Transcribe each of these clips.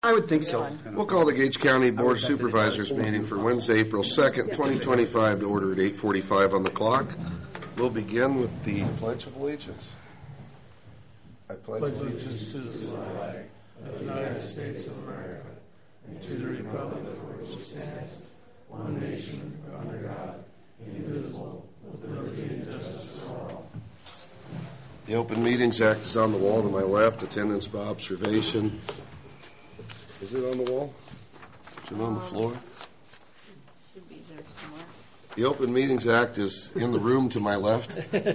I would think so. We'll call the Gage County Board of Supervisors meeting for Wednesday, April 2nd, 2025 to order at 8:45 on the clock. We'll begin with the Pledge of Allegiance. I pledge allegiance to the flag of the United States of America and to the republic for which it stands, one nation, under God, indivisible, with liberty and justice for all. The Open Meetings Act is on the wall to my left. Attendance by observation. Is it on the wall? Is it on the floor? Should be there somewhere. The Open Meetings Act is in the room to my left.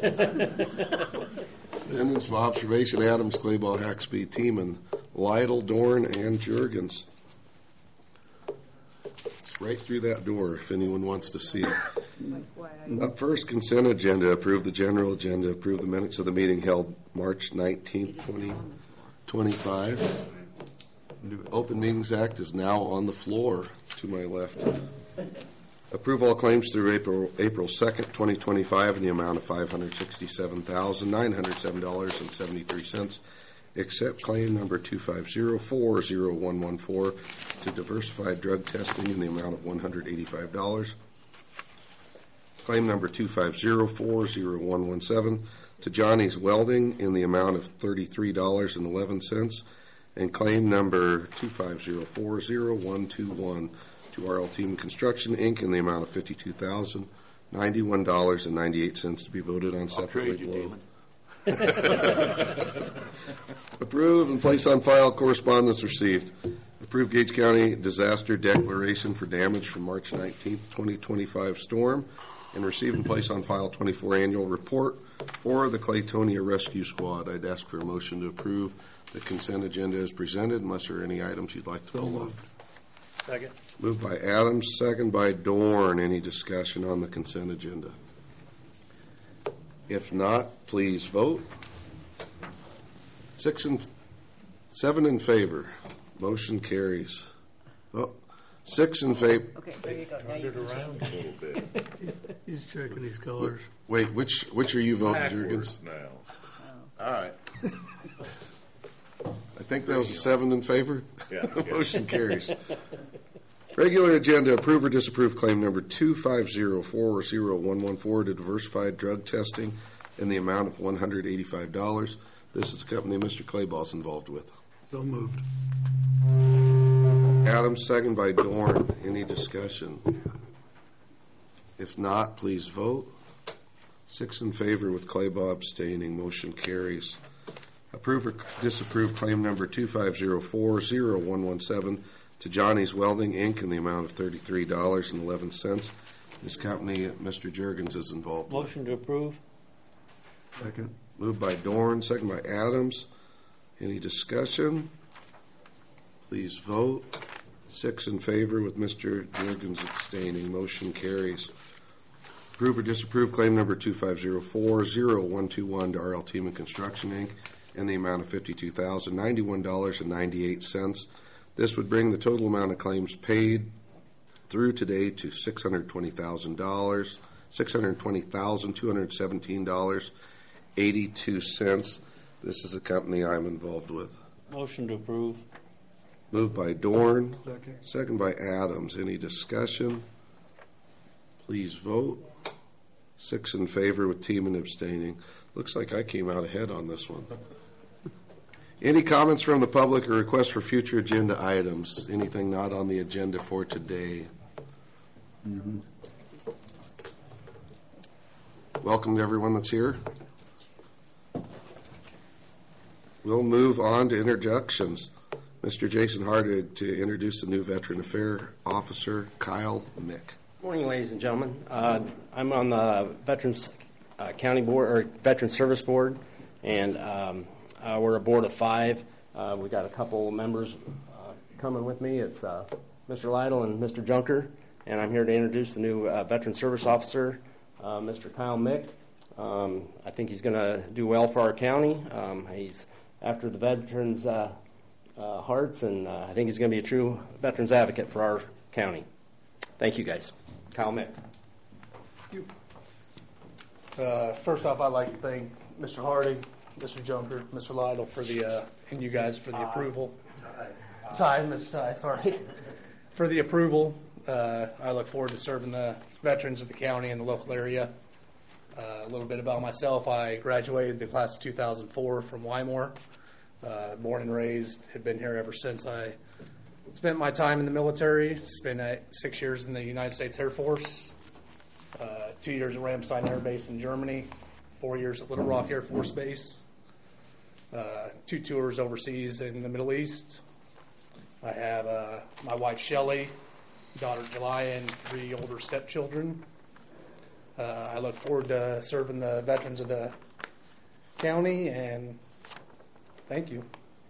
Attendance by observation, Adams, Claybaugh, Haxby, Tiemann, Lytle, Dorn, and Juergens. It's right through that door if anyone wants to see it. Up first, consent agenda. Approve the general agenda. Approve the minutes of the meeting held March 19th, 2025. Open Meetings Act is now on the floor to my left. Approve all claims through April 2nd, 2025 in the amount of $567,907.73, except claim number 250401114 to Diversified Drug Testing in the amount of $185. Claim number 2504017 to Johnny's Welding in the amount of $33.11. And claim number 250402121 to RL Team Construction, Inc. in the amount of $52,091.98 to be voted on separately below. Approve and place on file correspondence received. Approve Gage County disaster declaration for damage from March 19th, 2025 storm, and receive and place on file 24 annual report for the Claytonia Rescue Squad. I'd ask for a motion to approve the consent agenda is presented, unless there are any items you'd like to pull off. Second. Moved by Adams, second by Dorn. Any discussion on the consent agenda? If not, please vote. 7 in favor. Motion carries. 6 in favor. Okay, there you go. Turned it around a little bit. He's checking his colors. Wait, which are you voting, Juergens? Now. All right. I think that was a 7 in favor. Yeah. Motion carries. Regular agenda, approve or disapprove claim number 250401114 to Diversified Drug Testing in the amount of $185. This is a company Mr. Claybaugh's involved with. So moved. Adams, second by Dorn. Any discussion? If not, please vote. 6 in favor with Claybaugh abstaining. Motion carries. Approve or disapprove claim number 2504017 to Johnny's Welding, Inc. in the amount of $33.11. This company, Mr. Juergens, is involved. Motion to approve. Second. Moved by Dorn, second by Adams. Any discussion? Please vote. 6 in favor with Mr. Juergens abstaining. Motion carries. Approve or disapprove claim number 2504021 to RL Team Construction, Inc. in the amount of $52,091.98. This would bring the total amount of claims paid through today to $620,217.82. This is a company I'm involved with. Motion to approve. Moved by Dorn. Second. Second by Adams. Any discussion? Please vote. 6 in favor with Tiemann abstaining. Looks like I came out ahead on this one. Any comments from the public or requests for future agenda items? Anything not on the agenda for today? Mm-hmm. Welcome to everyone that's here. We'll move on to introductions. Mr. Jason Hardig to introduce the new Veteran Affairs Officer, Kyle Mick. Morning, ladies and gentlemen. I'm on the Veterans County Board or Veteran Service Board, and we're a board of 5. We got a couple members coming with me. It's Mr. Lytle and Mr. Junker, and I'm here to introduce the new Veteran Service Officer, Mr. Kyle Mick. I think he's going to do well for our county. He's after the veterans' hearts, and I think he's going to be a true veterans advocate for our county. Thank you, guys. Kyle Mick. First off, I'd like to thank Mr. Hardig, Mr. Junker, Mr. Lytle for the and you guys for the approval. time, Ms. Ty, sorry, for the approval. I look forward to serving the veterans of the county and the local area. A little bit about myself. I graduated the class of 2004 from Wymore. Born and raised, have been here ever since. I spent my time in the military, spent 6 years in the United States Air Force, 2 years at Ramstein Air Base in Germany, 4 years at Little Rock Air Force Base, 2 tours overseas in the Middle East. I have my wife Shelley, daughter July, and 3 older stepchildren. I look forward to serving the veterans of the county, and thank you.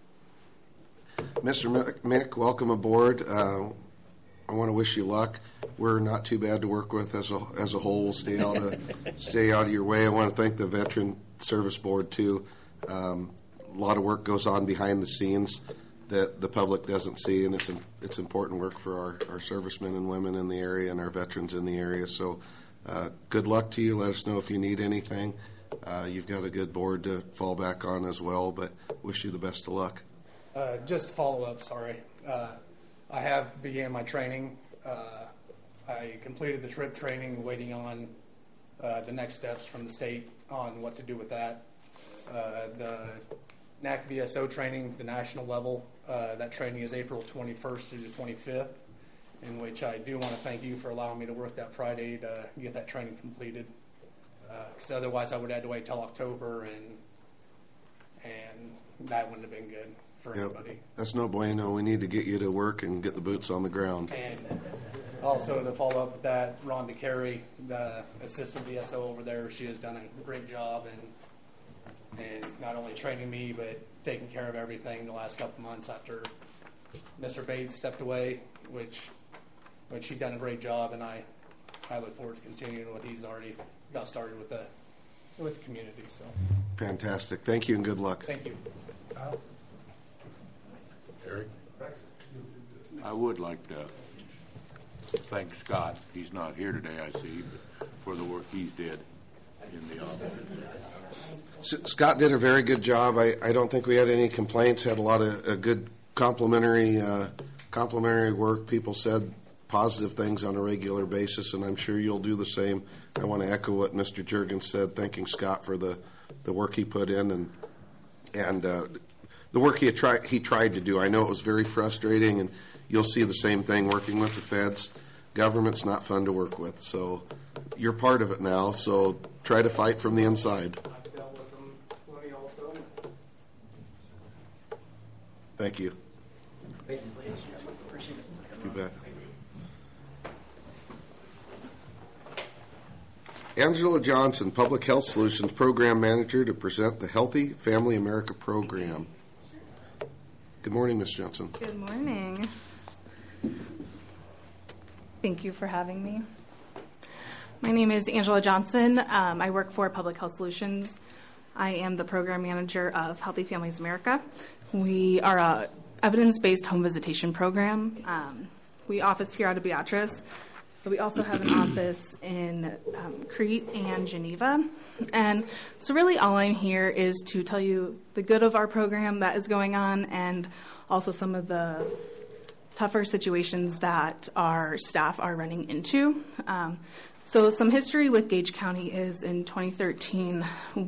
Mr. Mick, welcome aboard. I want to wish you luck. We're not too bad to work with as a whole. Stay out of your way. I want to thank the Veteran Service Board too. A lot of work goes on behind the scenes that the public doesn't see, and it's important work for our servicemen and women in the area and our veterans in the area. So good luck to you. Let us know if you need anything. You've got a good board to fall back on as well, but wish you the best of luck. Just to follow up, sorry. I have began my training. I completed the trip training, waiting on the next steps from the state on what to do with that. The NAC VSO training, the national level, that training is April 21st through the 25th, in which I do want to thank you for allowing me to work that Friday to get that training completed. Because otherwise I would have had to wait till October, and that wouldn't have been good for anybody. That's no bueno. We need to get you to work and get the boots on the ground. And also to follow up with that, Rhonda Carey, the assistant VSO over there, she has done a great job and not only training me, but taking care of everything the last couple months after Mr. Bates stepped away, which she's done a great job, and I look forward to continuing what he's already got started with the community. So Fantastic. Thank you and good luck. thank you. Eric? I would like to thank Scott. He's not here today, I see, but for the work he's did in the office. Scott did a very good job. I don't think we had any complaints. Had a lot of good complimentary work. People said positive things on a regular basis, and I'm sure you'll do the same. I want to echo what Mr. Juergens said, thanking Scott for the work he put in and the work he tried to do. I know it was very frustrating, and you'll see the same thing working with the feds. Government's not fun to work with, so you're part of it now, so try to fight from the inside. I've dealt with them plenty also. Thank you. Thank you, ladies and gentlemen. Appreciate it. You bet. Angela Johnson, Public Health Solutions Program Manager, to present the Healthy Family America Program. Good morning, Ms. Johnson. Good morning. Thank you for having me. My name is Angela Johnson. I work for Public Health Solutions. I am the Program Manager of Healthy Families America. We are a evidence-based home visitation program. We office here out of Beatrice, but we also have an office in Crete and Geneva. And so really all I'm here is to tell you the good of our program that is going on, and also some of the tougher situations that our staff are running into. So some history with Gage County is in 2013,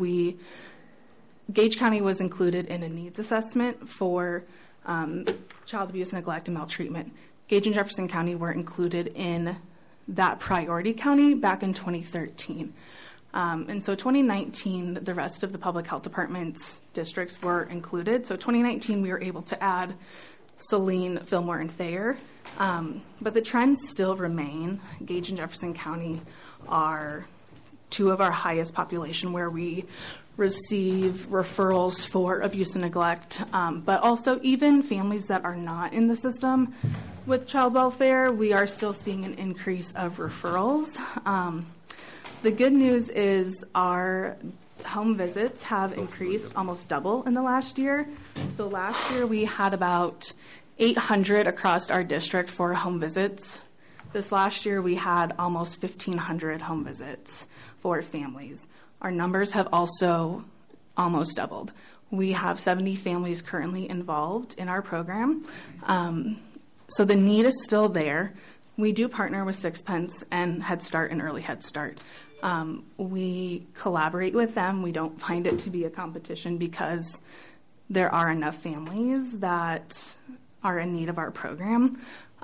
Gage County was included in a needs assessment for child abuse, neglect, and maltreatment. Gage and Jefferson County were included in that priority county back in 2013. And so 2019, the rest of the public health department's districts were included. So 2019, we were able to add Saline, Fillmore, and Thayer. But the trends still remain. Gage and Jefferson County are two of our highest population where we receive referrals for abuse and neglect, but also even families that are not in the system with child welfare, we are still seeing an increase of referrals. The good news is our home visits have increased almost double in the last year. So last year we had about 800 across our district for home visits. This last year we had almost 1,500 home visits for families. Our numbers have also almost doubled. We have 70 families currently involved in our program. So the need is still there. We do partner with Sixpence and Head Start and Early Head Start. We collaborate with them. We don't find it to be a competition because there are enough families that are in need of our program.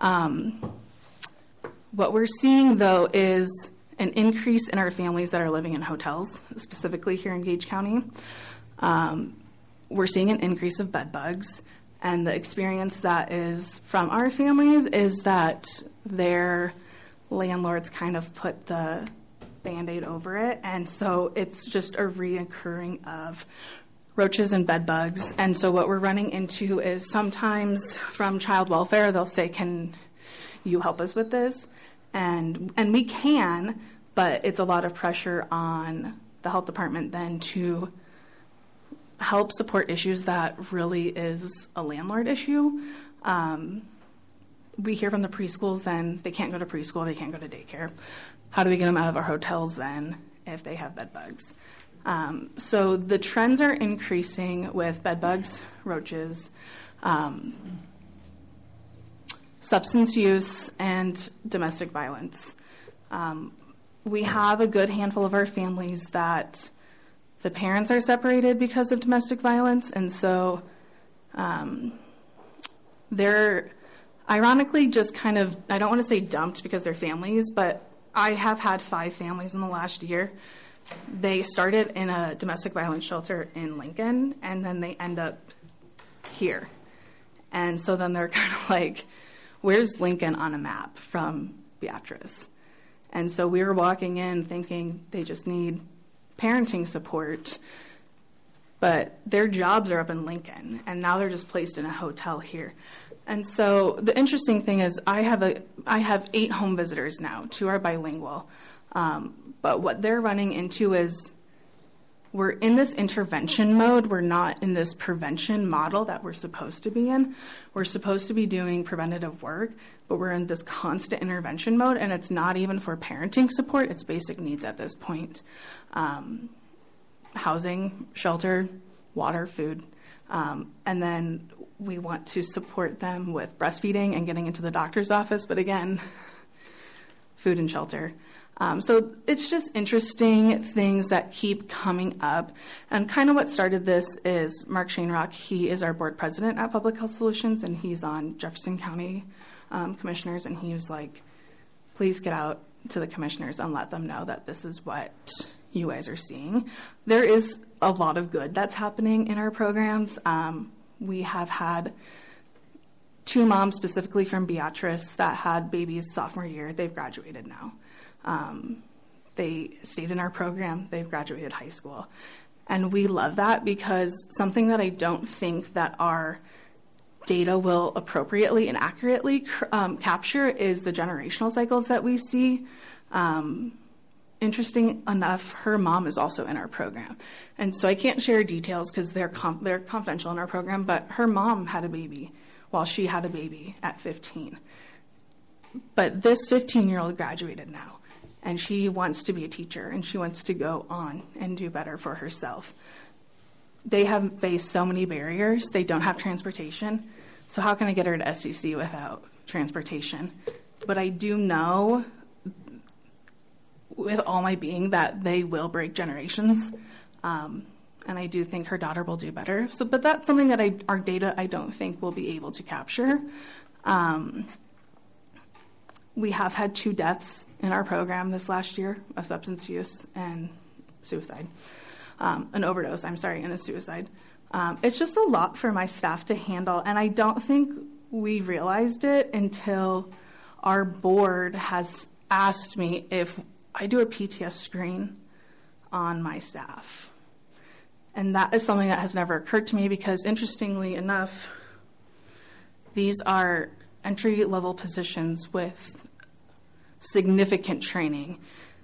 What we're seeing, though, is an increase in our families that are living in hotels, specifically here in Gage County. We're seeing an increase of bed bugs, and the experience that is from our families is that their landlords kind of put the Band-Aid over it, and so it's just a reoccurring of roaches and bed bugs. And so what we're running into is sometimes from child welfare, they'll say, can you help us with this? And we can, but it's a lot of pressure on the health department then to help support issues that really is a landlord issue. We hear from the preschools then they can't go to preschool, they can't go to daycare. How do we get them out of our hotels then if they have bed bugs? So the trends are increasing with bed bugs, roaches, substance use, and domestic violence. We have a good handful of our families that the parents are separated because of domestic violence, and so they're ironically just kind of, I don't want to say dumped because they're families, but I have had 5 families in the last year. They started in a domestic violence shelter in Lincoln, and then they end up here. And so then they're kind of like, where's Lincoln on a map from Beatrice? And so we were walking in thinking they just need parenting support, but their jobs are up in Lincoln, and now they're just placed in a hotel here. And so the interesting thing is I have 8 home visitors now. 2 are bilingual. But what they're running into is we're in this intervention mode. We're not in this prevention model that we're supposed to be in. We're supposed to be doing preventative work, but we're in this constant intervention mode, and it's not even for parenting support. It's basic needs at this point. Housing, shelter, water, food. And then we want to support them with breastfeeding and getting into the doctor's office, but again, food and shelter. So it's just interesting things that keep coming up. And kind of what started this is Mark Shanerock. He is our board president at Public Health Solutions, and he's on Jefferson County commissioners, and he was like, please get out to the commissioners and let them know that this is what you guys are seeing. There is a lot of good that's happening in our programs. We have had 2 moms specifically from Beatrice that had babies sophomore year. They've graduated now. They stayed in our program. They've graduated high school. And we love that because something that I don't think that our data will appropriately and accurately capture is the generational cycles that we see. Interesting enough, her mom is also in our program. And so I can't share details because they're confidential in our program, but her mom had a baby while she had a baby at 15. But this 15-year-old graduated now, and she wants to be a teacher, and she wants to go on and do better for herself. They have faced so many barriers. They don't have transportation. So how can I get her to SCC without transportation? But I do know with all my being that they will break generations. And I do think her daughter will do better. So, but that's something that our data I don't think will be able to capture. We have had 2 deaths in our program this last year of substance use and suicide. An overdose, and a suicide. It's just a lot for my staff to handle, and I don't think we realized it until our board has asked me if I do a PTS screen on my staff. And that is something that has never occurred to me because, interestingly enough, these are entry-level positions with significant training.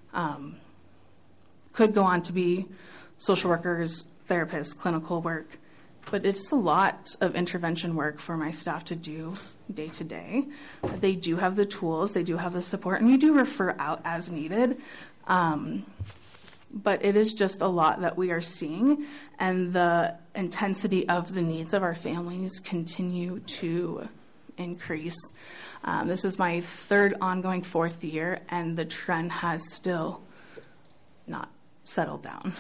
Could go on to be social workers, therapists, clinical work, but it's a lot of intervention work for my staff to do day to day. They do have the tools, they do have the support, and we do refer out as needed. but it is just a lot that we are seeing, and the intensity of the needs of our families continue to increase. This is my third ongoing fourth year, and the trend has still not settled down.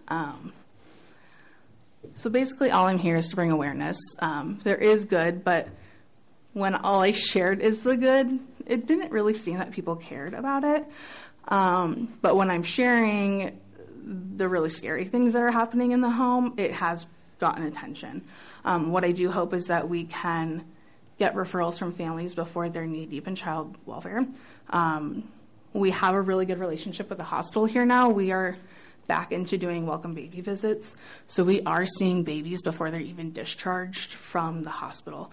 So basically all I'm here is to bring awareness. There is good, but when all I shared is the good, it didn't really seem that people cared about it. But when I'm sharing the really scary things that are happening in the home, it has gotten attention. What I do hope is that we can get referrals from families before they're knee-deep in child welfare. We have a really good relationship with the hospital here now. We are back into doing welcome baby visits. So we are seeing babies before they're even discharged from the hospital.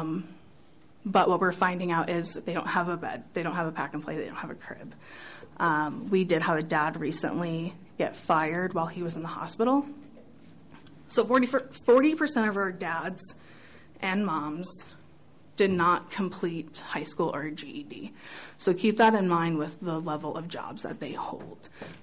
But what we're finding out is that they don't have a bed, they don't have a pack and play, they don't have a crib. We did have a dad recently get fired while he was in the hospital. So 40% of our dads and moms did not complete high school or GED. So keep that in mind with the level of jobs that they hold.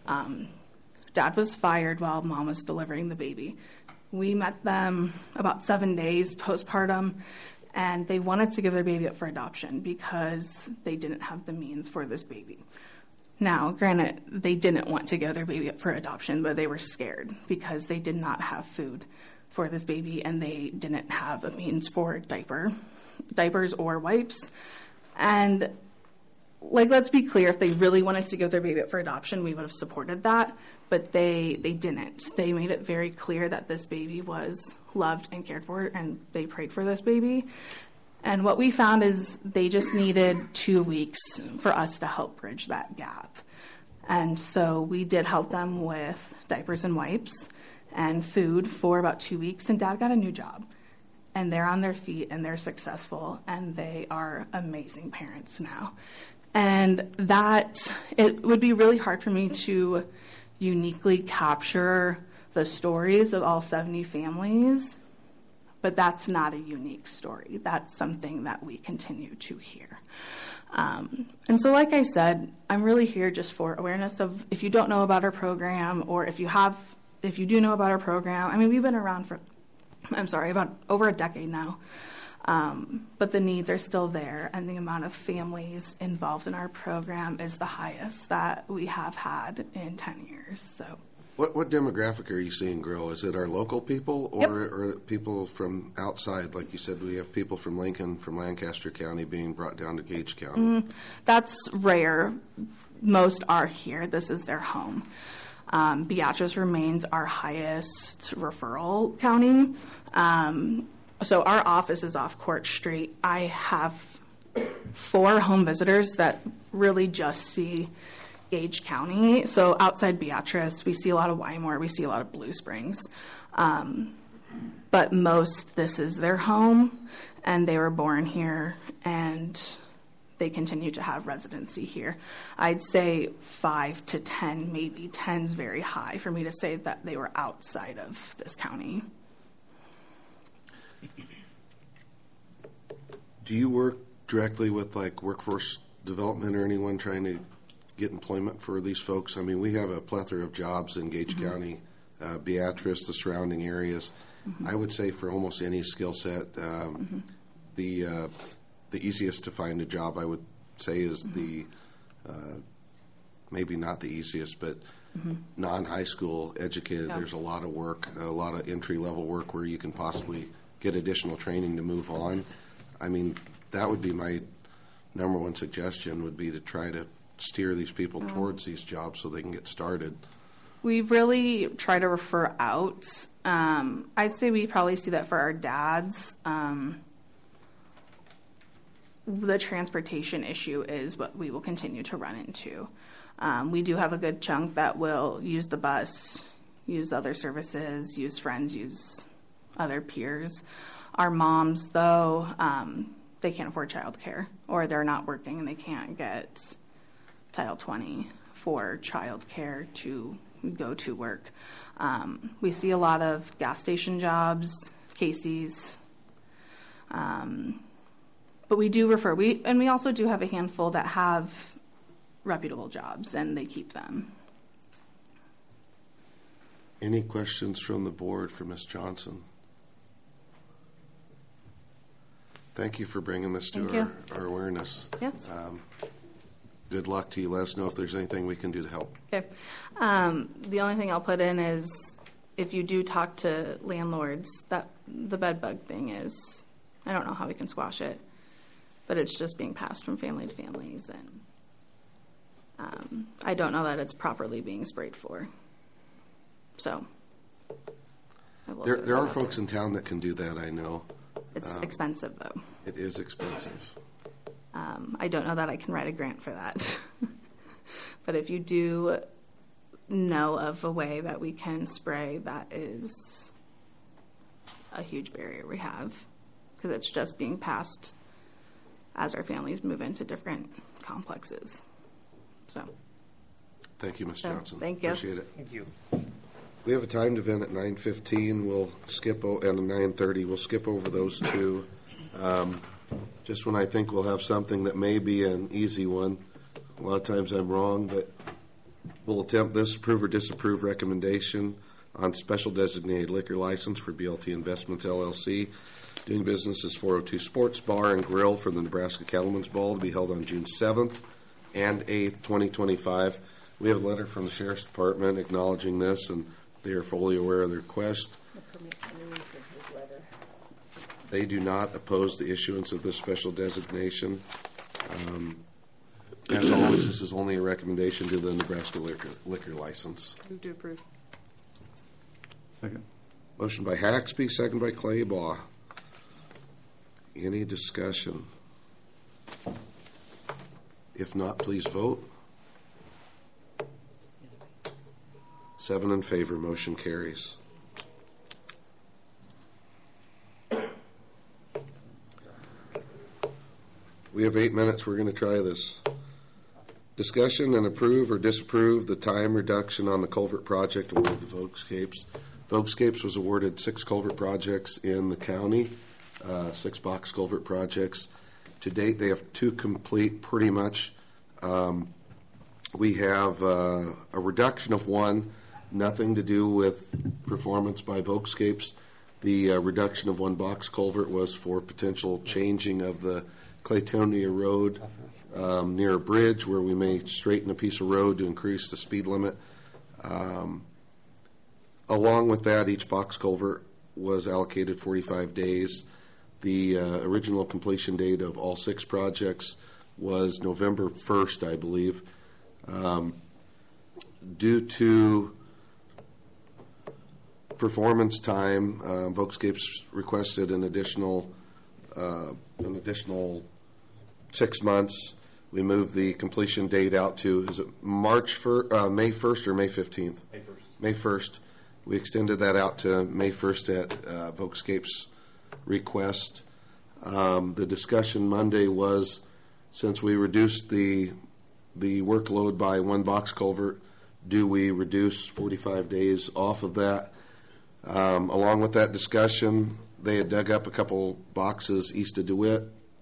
Dad was fired while mom was delivering the baby. We met them about 7 days postpartum, and they wanted to give their baby up for adoption because they didn't have the means for this baby. Now, granted, they didn't want to give their baby up for adoption, but they were scared because they did not have food for this baby, and they didn't have a means for diapers or wipes. And let's be clear, if they really wanted to give their baby up for adoption, we would have supported that, but they didn't. They made it very clear that this baby was loved and cared for, and they prayed for this baby. And what we found is they just needed 2 weeks for us to help bridge that gap. And so we did help them with diapers and wipes and food for about 2 weeks, and Dad got a new job. And they're on their feet, and they're successful, and they are amazing parents now. And that, it would be really hard for me to uniquely capture the stories of all 70 families, but that's not a unique story. That's something that we continue to hear. And so like I said, I'm really here just for awareness of, if you don't know about our program, or if you do know about our program, I mean, we've been around for, about over a decade now. But the needs are still there, and the amount of families involved in our program is the highest that we have had in 10 years. So, What demographic are you seeing grow? Is it our local people, or, Yep. or people from outside? Like you said, we have people from Lincoln, from Lancaster County being brought down to Gage County. That's rare. Most are here. This is their home. Beatrice remains our highest referral county. So our office is off Court Street. I have 4 home visitors that really just see Gage County. So outside Beatrice, we see a lot of Wymore, we see a lot of Blue Springs. But most, this is their home, and they were born here, and they continue to have residency here. I'd say 5 to 10, maybe 10's very high for me to say that they were outside of this county. Do you work directly with like workforce development or anyone trying to get employment for these folks? I mean, we have a plethora of jobs in Gage County, Beatrice, the surrounding areas. I would say for almost any skill set, the easiest to find a job, I would say, is the maybe not the easiest, but non-high school educated. Yeah. There's a lot of work, a lot of entry-level work where you can possibly get additional training to move on. I mean, that would be my number one suggestion, would be to try to steer these people towards these jobs so they can get started. We really try to refer out. I'd say we probably see that for our dads. The transportation issue is what we will continue to run into. We do have a good chunk that will use the bus, use other services, use friends, use other peers. Our moms, though, they can't afford childcare, or they're not working and they can't get Title 20 for childcare to go to work. We see a lot of gas station jobs, Casey's, but we do refer. We also do have a handful that have reputable jobs, and they keep them. Any questions from the board for Ms. Johnson? Thank you for bringing this Thank to you. our awareness. Yes. Good luck to you. Let us know if there's anything we can do to help. Okay. The only thing I'll put in is if you do talk to landlords, that the bed bug thing is, I don't know how we can squash it, but it's just being passed from family to families, and I don't know that it's properly being sprayed for. So I will throw There that are out folks there. in town that can do that, I know. It's expensive though. It is expensive. I don't know that I can write a grant for that. But if you do know of a way that we can spray, that is a huge barrier we have, because it's just being passed as our families move into different complexes. So, Thank you, Ms. So, Johnson. thank you. Appreciate it. Thank you. We have a timed event at 9:15. We'll skip, and 9:30. We'll skip over those two. Just when I think we'll have something that may be an easy one. A lot of times I'm wrong, but we'll attempt this approve or disapprove recommendation on special designated liquor license for BLT Investments LLC. Doing business as 402 Sports Bar and Grill for the Nebraska Cattlemen's Ball to be held on June 7th and 8th, 2025. We have a letter from the Sheriff's Department acknowledging this, and they are fully aware of the request. They do not oppose the issuance of this special designation. As always, this is only a recommendation to the Nebraska liquor license. move to approve. Second. Motion by Haxby, second by Claybaugh. Any discussion? If not, please vote. 7 in favor, motion carries. We have 8 minutes. We're going to try this. Discussion and approve or disapprove the time reduction on the culvert project awarded to Volkscapes. Volkscapes was awarded 6 culvert projects in the county, 6 box culvert projects. To date, they have 2 complete pretty much. We have a reduction of 1, nothing to do with performance by Volkscapes. The reduction of 1 box culvert was for potential changing of the Claytonia Road near a bridge where we may straighten a piece of road to increase the speed limit. Along with that, each box culvert was allocated 45 days. The original completion date of all 6 projects was November 1st, I believe. Due to performance time, Volkscapes requested an additional 6 months. We moved the completion date out to, is it May 1st or May 15th? May 1st. May 1st. We extended that out to May 1st at Volkscapes' request. The discussion Monday was, since we reduced the workload by 1 box culvert, do we reduce 45 days off of that? Along with that discussion, they had dug up a couple boxes east of DeWitt,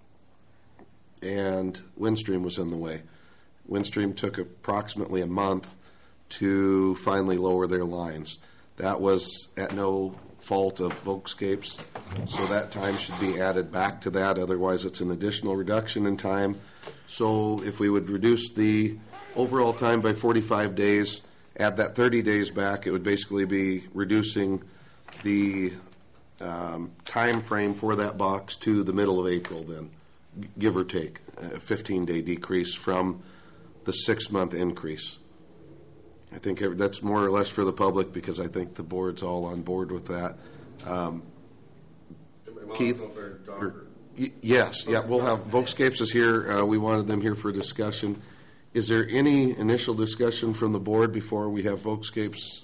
and Windstream was in the way. Windstream took approximately a month to finally lower their lines. That was at no fault of Volkscapes, so that time should be added back to that. Otherwise, it's an additional reduction in time. So if we would reduce the overall time by 45 days, add that 30 days back, it would basically be reducing the time frame for that box to the middle of April then, give or take, a 15-day decrease from the 6-month increase. I think that's more or less for the public because I think the board's all on board with that. Keith? Yes, yeah, we'll have, Volkscapes is here. We wanted them here for discussion. Is there any initial discussion from the board before we have Volkscapes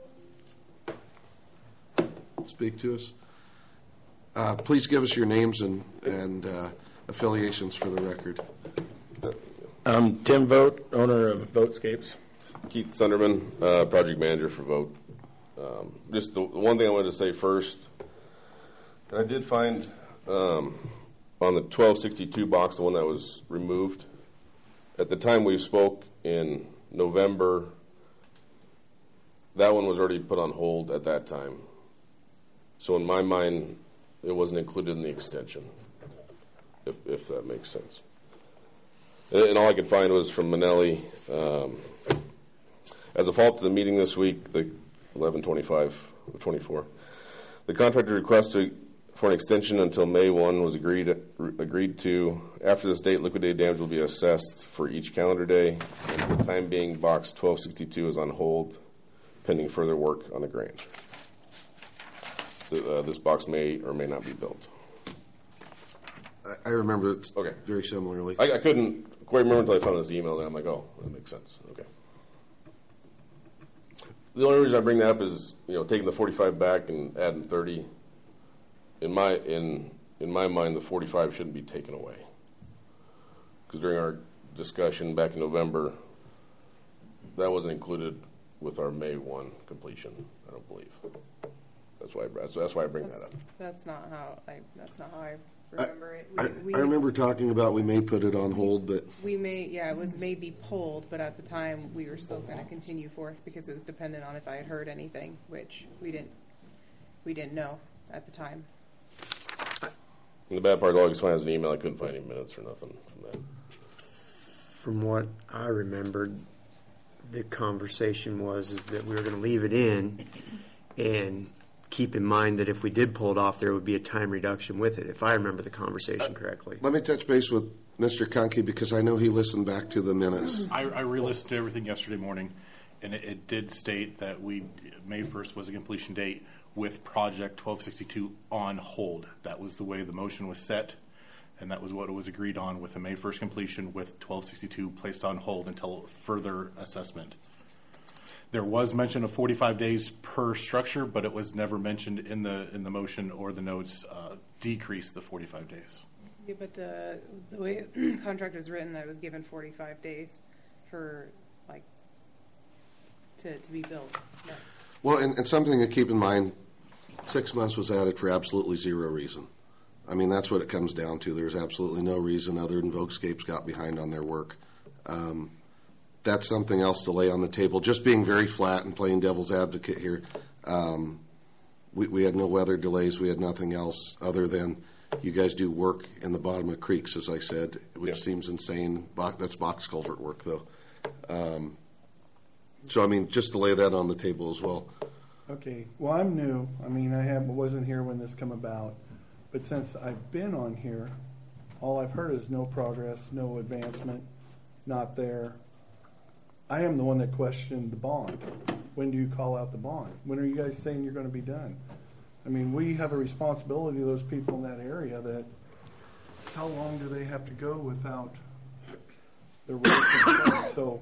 speak to us? Please give us your names and affiliations for the record. I'm Tim Vogt, owner of Votescapes. Keith Sunderman, project manager for Vote. Just the one thing I wanted to say first, and I did find on the 1262 box, the one that was removed, at the time we spoke in November, that one was already put on hold at that time. So in my mind, it wasn't included in the extension, if that makes sense. And all I could find was from Manelli. As a follow-up to the meeting this week, the 11/25/24, the contractor requested for an extension until May 1 was agreed to. After this date, liquidated damage will be assessed for each calendar day. And for the time being, box 1262 is on hold, pending further work on the grant. This box may or may not be built. I remember it Okay. very similarly. I couldn't quite remember until I found this email, and I'm like, oh, that makes sense. Okay. The only reason I bring that up is, taking the 45 back and adding 30. In my mind, the 45 shouldn't be taken away. Because during our discussion back in November, that wasn't included with our May 1 completion, I don't believe. That's why I bring that up. That's not how I remember it. I remember talking about we may put it on hold, but it was maybe pulled, but at the time we were still going to continue forth because it was dependent on if I had heard anything, which we didn't know at the time. And the bad part, all I could find was an email. I couldn't find any minutes or nothing from that. From what I remembered, the conversation was that we were going to leave it in and keep in mind that if we did pull it off, there would be a time reduction with it, if I remember the conversation correctly. let me touch base with Mr. Conkey because I know he listened back to the minutes. I re-listened to everything yesterday morning, and it did state that May 1st was a completion date with Project 1262 on hold. That was the way the motion was set, and that was what was agreed on with the May 1st completion with 1262 placed on hold until further assessment. There was mention of 45 days per structure, but it was never mentioned in the motion or the notes decrease the 45 days. Yeah, but the way the contract was written, that it was given 45 days for to be built. Yeah. Well, and something to keep in mind, 6 months was added for absolutely zero reason. I mean, that's what it comes down to. There's absolutely no reason other than Volkscapes got behind on their work. That's something else to lay on the table. Just being very flat and playing devil's advocate here, we had no weather delays. We had nothing else other than you guys do work in the bottom of creeks, as I said, which seems insane. That's box culvert work, though. So, I mean, just to lay that on the table as well. Okay. Well, I'm new. I mean, I wasn't here when this came about. But since I've been on here, all I've heard is no progress, no advancement, not there. I am the one that questioned the bond. When do you call out the bond? When are you guys saying you're going to be done? I mean, we have a responsibility to those people in that area that how long do they have to go without their roads? So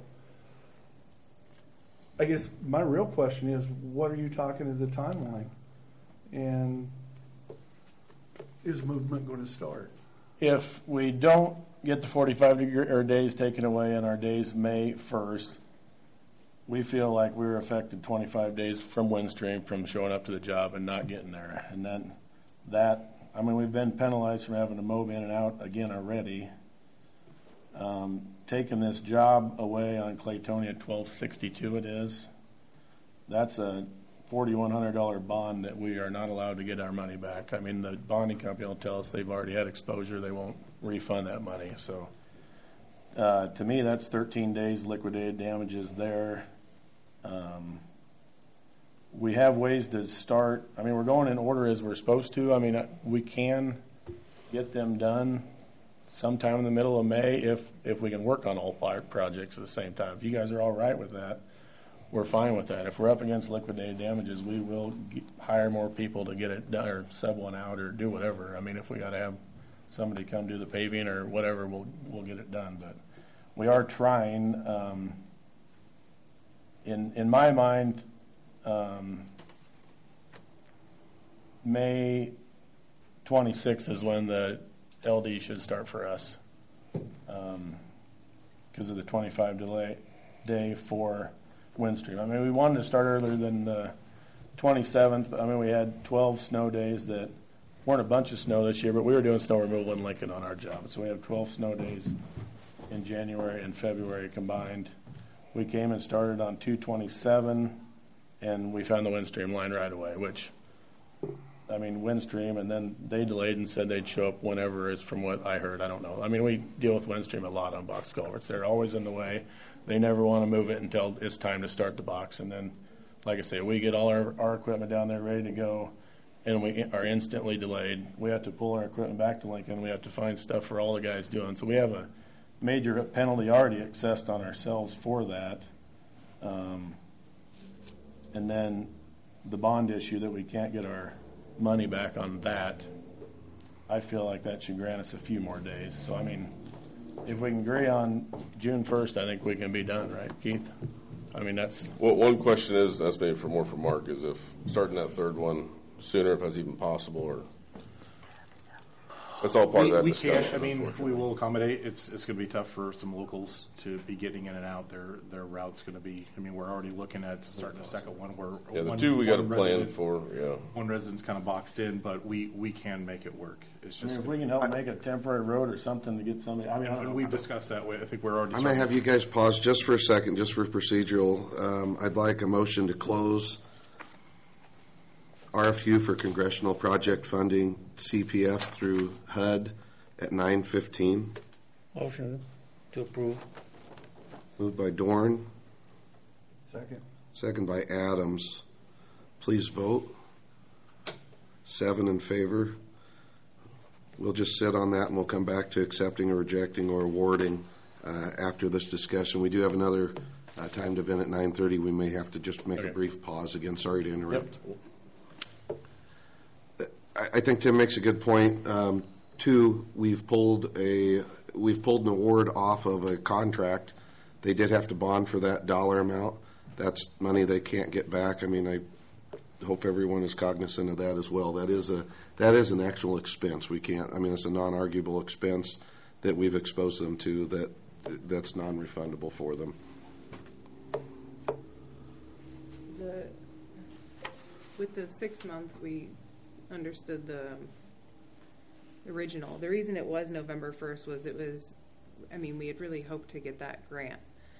I guess my real question is, what are you talking as a timeline? And is movement going to start? If we don't get the 45 days taken away in our days May 1st, we feel like we were affected 25 days from Windstream from showing up to the job and not getting there. And then we've been penalized from having to mow in and out again already. Taking this job away on Claytonia 1262 it is, that's a $4,100 bond that we are not allowed to get our money back. I mean, the bonding company will tell us they've already had exposure. They won't refund that money. So to me, that's 13 days liquidated damages there. We have ways to start. I mean, we're going in order as we're supposed to. I mean, we can get them done sometime in the middle of May if we can work on all 5 projects at the same time. If you guys are all right with that, we're fine with that. If we're up against liquidated damages, we will hire more people to get it done or sub one out or do whatever. I mean, if we got to have somebody come do the paving or whatever, we'll get it done. But we are trying. In my mind, May 26th is when the LD should start for us because of the 25 day for Windstream. I mean, we wanted to start earlier than the 27th. I mean, we had 12 snow days that weren't a bunch of snow this year, but we were doing snow removal in Lincoln on our job. So we have 12 snow days in January and February combined. We came and started on 2/27, and we found the Windstream line right away, which, I mean, Windstream, and then they delayed and said they'd show up whenever, is from what I heard. I don't know. I mean, we deal with Windstream a lot on box culverts. They're always in the way. They never want to move it until it's time to start the box. And then, like I say, we get all our equipment down there ready to go, and we are instantly delayed. We have to pull our equipment back to Lincoln. We have to find stuff for all the guys doing. So we have a major penalty already assessed on ourselves for that. And then the bond issue that we can't get our money back on that, I feel like that should grant us a few more days. So, I mean, if we can agree on June 1st, I think we can be done, right, Keith? I mean, that's... Well, one question is, that's maybe for Mark, is if starting that third one sooner, if that's even possible, or... That's all part of that discussion. Can't, I mean, we will accommodate. It's going to be tough for some locals to be getting in and out. Their route's going to be, I mean, we're already looking at starting a second one where the two we got to plan for, one resident's kind of boxed in, but we can make it work. It's just, I mean, if we can help make a temporary road or something to get somebody, I mean, and we've discussed that way. I think we're already I may have you guys pause just for a second, just for procedural. I'd like a motion to close RFU for congressional project funding, CPF through HUD at 9:15. Motion to approve. Moved by Dorn, Second. second by Adams. Please vote. 7 in favor. We'll just sit on that and we'll come back to accepting or rejecting or awarding after this discussion. We do have another timed event at 9:30. We may have to just make a brief pause again. Sorry to interrupt. Yep. I think Tim makes a good point. Two, we've pulled an award off of a contract. They did have to bond for that dollar amount. That's money they can't get back. I mean, I hope everyone is cognizant of that as well. That is an actual expense. We can't. I mean, it's a non-arguable expense that we've exposed them to. That's non-refundable for them. With the 6 month, we understood the original. The reason it was November 1st was, I mean, we had really hoped to get that grant.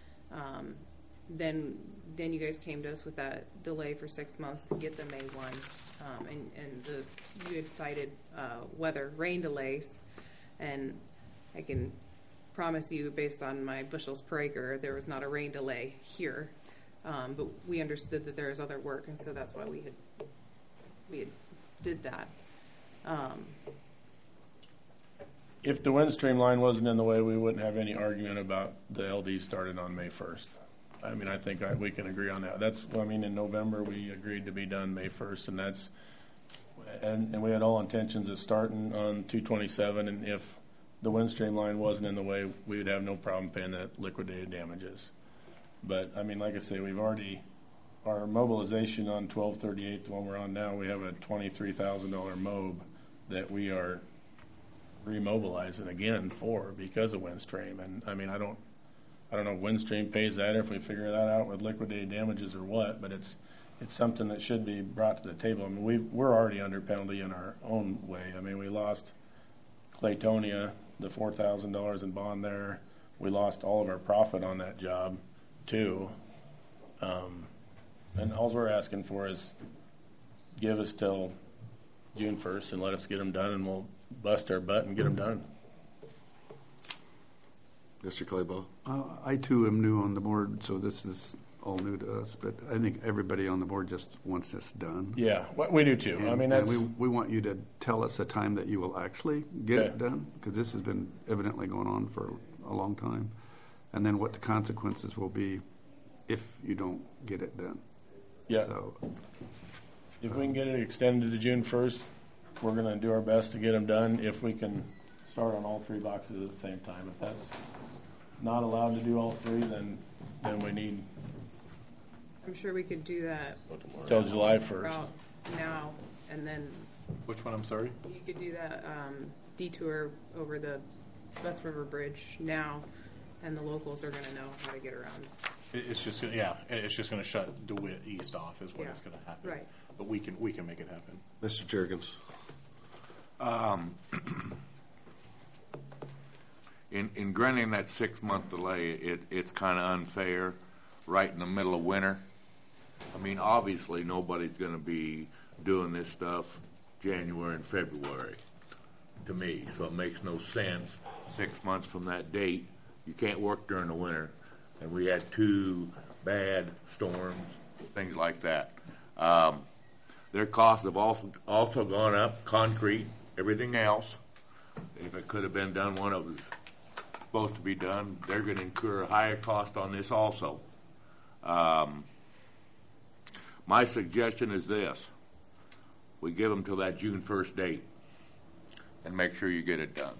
Then you guys came to us with that delay for 6 months to get the May 1, and you had cited rain delays, and I can promise you, based on my bushels per acre, there was not a rain delay here. But we understood that there was other work, and so that's why we had did that. If the Windstream line wasn't in the way, we wouldn't have any argument about the LD starting on May 1st. I mean, I think we can agree on that. In November we agreed to be done May 1st, and we had all intentions of starting on 227, and if the Windstream line wasn't in the way, we would have no problem paying that liquidated damages. But, I mean, like I say, we've already, our mobilization on 1238, the one we're on now, we have a $23,000 MOB that we are remobilizing again because of Windstream. And, I mean, I don't know if Windstream pays that or if we figure that out with liquidated damages or what, but it's something that should be brought to the table. I mean, we're already under penalty in our own way. I mean, we lost Claytonia, the $4,000 in bond there. We lost all of our profit on that job too. And all we're asking for is give us till June 1st and let us get them done, and we'll bust our butt and get them done. Mr. Claybaugh? I too am new on the board, so this is all new to us, but I think everybody on the board just wants this done. Yeah, we do too. And, I mean, that's... we want you to tell us a time that you will actually get it done, because this has been evidently going on for a long time, and then what the consequences will be if you don't get it done. Yeah. So, if we can get it extended to June 1st, we're going to do our best to get them done. If we can start on all 3 boxes at the same time. If that's not allowed to do all 3, then we need... I'm sure we could do that till July 1st. Now, and then... Which one, I'm sorry? You could do that detour over the West River Bridge now, and the locals are going to know how to get around. It's just going to shut DeWitt East off is what is going to happen. Right. But we can make it happen. Mr. Juergens. In granting that 6-month delay, it's kind of unfair right in the middle of winter I mean, obviously, nobody's going to be doing this stuff January and February, to me. So it makes no sense. 6 months from that date, you can't work during the winter. And we had 2 bad storms, things like that. Their costs have also gone up, concrete, everything else. If it could have been done when it was supposed to be done, they're going to incur a higher cost on this also. My suggestion is this. We give them till that June 1st date and make sure you get it done.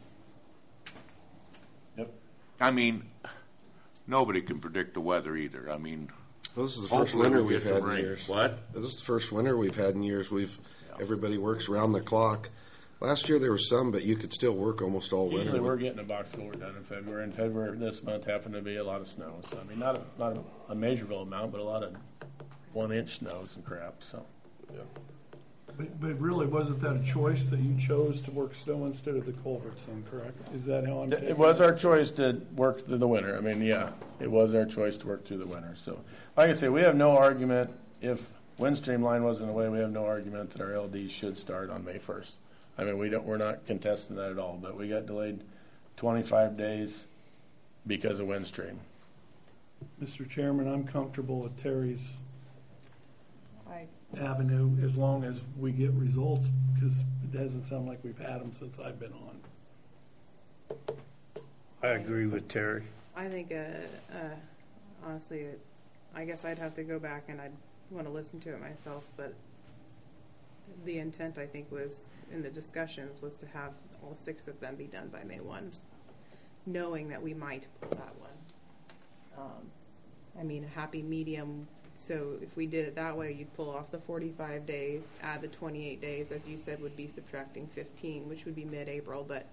Yep. I mean, nobody can predict the weather either. I mean, well, this is the first winter we'll we've get had some in rain. years. What? This is the first winter we've had in years. Everybody works around the clock. Last year there was some, but you could still work almost all winter. Usually we're getting a box culvert done in February. And February this month happened to be a lot of snow. So I mean, not a measurable amount, but a lot of 1-inch snows and crap. So. Yeah. But really, wasn't that a choice that you chose to work snow instead of the culverts then, correct? Is that how I'm taking It was our choice to work through the winter. I mean, yeah, it was our choice to work through the winter. So, like I say, we have no argument. If Windstream line wasn't away, we have no argument that our LDs should start on May 1st. I mean, we're not contesting that at all, but we got delayed 25 days because of Windstream. Mr. Chairman, I'm comfortable with Terry's I avenue as long as we get results, because it doesn't sound like we've had them since I've been on. I agree with Terry. I think, honestly, I guess I'd have to go back and I'd want to listen to it myself, but the intent, I think, was in the discussions was to have all 6 of them be done by May 1, knowing that we might pull that one. I mean, a happy medium. So if we did it that way, you'd pull off the 45 days, add the 28 days, as you said, would be subtracting 15, which would be mid-April. But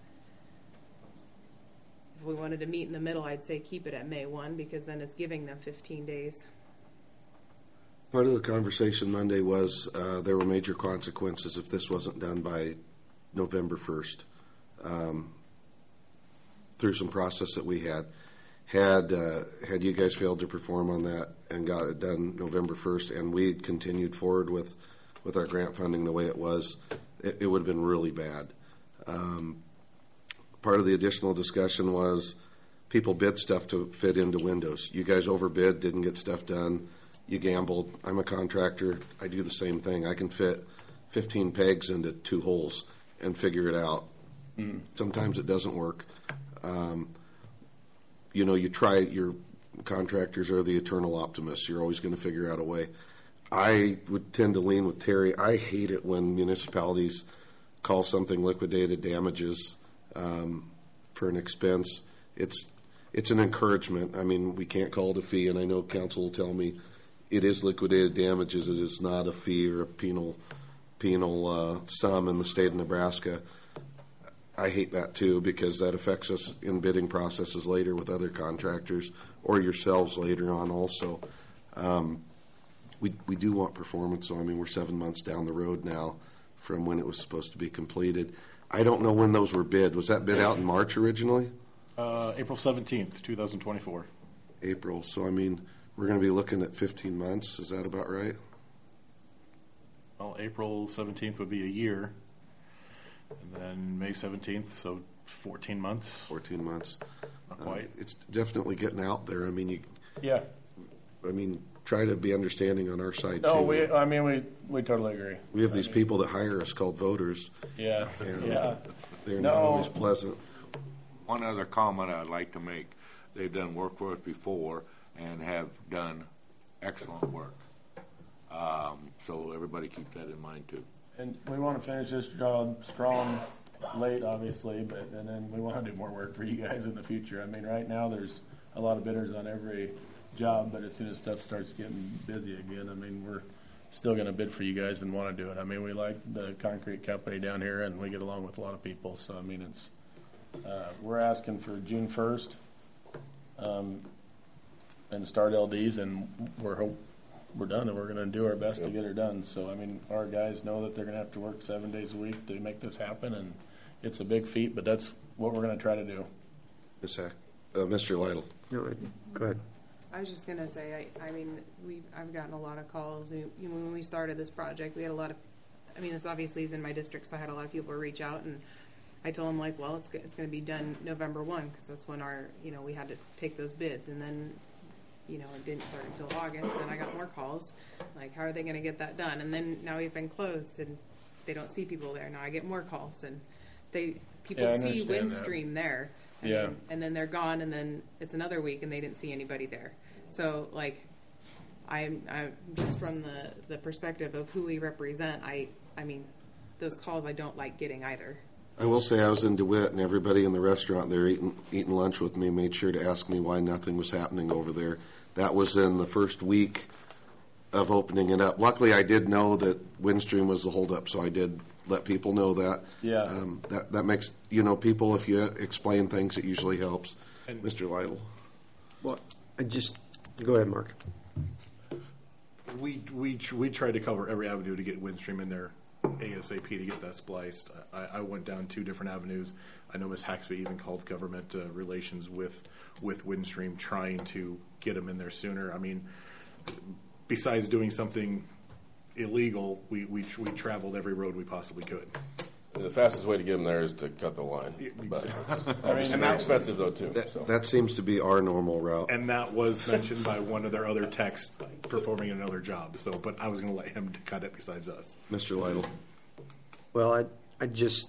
if we wanted to meet in the middle, I'd say keep it at May 1, because then it's giving them 15 days. Part of the conversation Monday was there were major consequences if this wasn't done by November 1st. Through some process that we had you guys failed to perform on that and got it done November 1st, and we'd continued forward with our grant funding the way it was, it would have been really bad. Part of the additional discussion was people bid stuff to fit into windows. You guys overbid, didn't get stuff done. You gambled. I'm a contractor. I do the same thing. I can fit 15 pegs into 2 holes and figure it out. Sometimes it doesn't work. You try, your contractors are the eternal optimists. You're always going to figure out a way. I would tend to lean with Terry. I hate it when municipalities call something liquidated damages for an expense. It's an encouragement. I mean, we can't call it a fee, and I know council will tell me it is liquidated damages. It is not a fee or a penal sum in the state of Nebraska. I hate that too, because that affects us in bidding processes later with other contractors or yourselves later on also. We do want performance, so I mean, we're 7 months down the road now from when it was supposed to be completed. I don't know when those were bid. Was that bid out in March originally? April 17th, 2024. April. So, I mean, we're going to be looking at 15 months. Is that about right? Well, April 17th would be a year. And then May 17th, so 14 months. 14 months. Not quite. It's definitely getting out there. I mean, Yeah. Try to be understanding on our side, No, too. we totally agree. We have these people that hire us called voters. Yeah. And Yeah. they're not always pleasant. One other comment I'd like to make. They've done work for us before and have done excellent work. So everybody keep that in mind, too. And we want to finish this job strong, late, obviously, and then we want to do more work for you guys in the future. I mean, right now there's a lot of bidders on every job, but as soon as stuff starts getting busy again, I mean, we're still going to bid for you guys and want to do it. I mean, we like the concrete company down here, and we get along with a lot of people. So, I mean, it's we're asking for June 1st and start LDs, and we're done, and we're going to do our best to get her done. So, I mean, our guys know that they're going to have to work 7 days a week to make this happen, and it's a big feat, but that's what we're going to try to do. Mr. Lytle. No, go ahead. I was just gonna say, I mean, I've gotten a lot of calls. When we started this project, we had a lot of, I mean, this obviously is in my district, so I had a lot of people reach out, and I told them, like, well, it's going to be done November 1, because that's when we had to take those bids, and then, it didn't start until August. Then I got more calls, like, how are they going to get that done? And then now we've been closed, and they don't see people there. Now I get more calls, and people see Windstream there, and then they're gone, and then it's another week, and they didn't see anybody there. So, like, I'm just from the perspective of who we represent, I mean, those calls I don't like getting either. I will say I was in DeWitt, and everybody in the restaurant there eating lunch with me made sure to ask me why nothing was happening over there. That was in the first week of opening it up. Luckily, I did know that Windstream was the holdup, so I did let people know that. Yeah. That makes, people, if you explain things, it usually helps. And Mr. Lytle. Well, go ahead, Mark. We tried to cover every avenue to get Windstream in there ASAP to get that spliced. I went down 2 different avenues. I know Ms. Haxby even called government relations with Windstream, trying to get them in there sooner. I mean, besides doing something illegal, we traveled every road we possibly could. The fastest way to get them there is to cut the line. But, and that's expensive, though, too. That seems to be our normal route. And that was mentioned by one of their other techs performing another job. So, but I was going to let him cut it besides us. Mr. Lytle. Well, I just,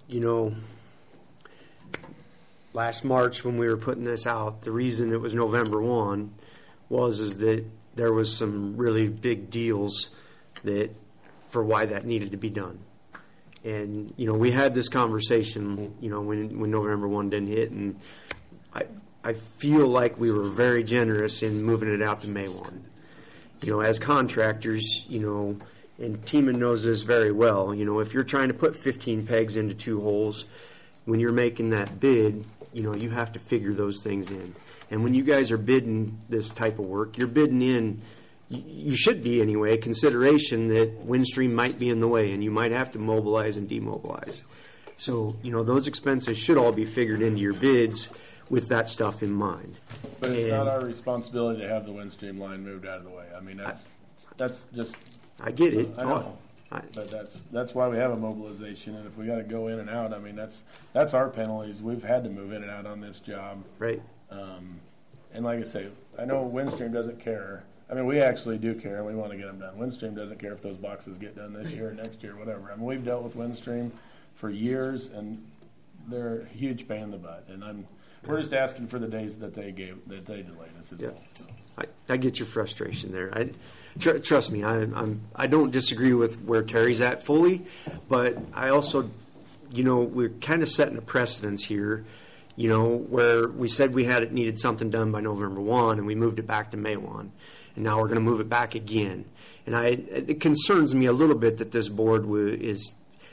last March when we were putting this out, the reason it was November 1 is that there was some really big deals for why that needed to be done. And, we had this conversation, when November 1 didn't hit, and I feel like we were very generous in moving it out to May 1. As contractors, and Teeman knows this very well, if you're trying to put 15 pegs into 2 holes, when you're making that bid, you have to figure those things in. And when you guys are bidding this type of work, you're bidding in, you should be anyway, consideration that Windstream might be in the way and you might have to mobilize and demobilize. So, those expenses should all be figured into your bids with that stuff in mind. But it's not our responsibility to have the Windstream line moved out of the way. I mean, that's just... I get it. I know. But that's why we have a mobilization, and if we got to go in and out, I mean, that's our penalties. We've had to move in and out on this job. Right. And like I say, I know Windstream doesn't care. I mean, we actually do care, and we want to get them done. Windstream doesn't care if those boxes get done this year, next year, whatever. I mean, we've dealt with Windstream for years, and they're a huge pain in the butt. And we're just asking for the days that they delayed us. Yeah. I get your frustration there. Trust me, I don't disagree with where Terry's at fully, but I also, we're kind of setting a precedence here, where we said we needed something done by November 1, and we moved it back to May 1, and now we're going to move it back again. And it concerns me a little bit that this board is,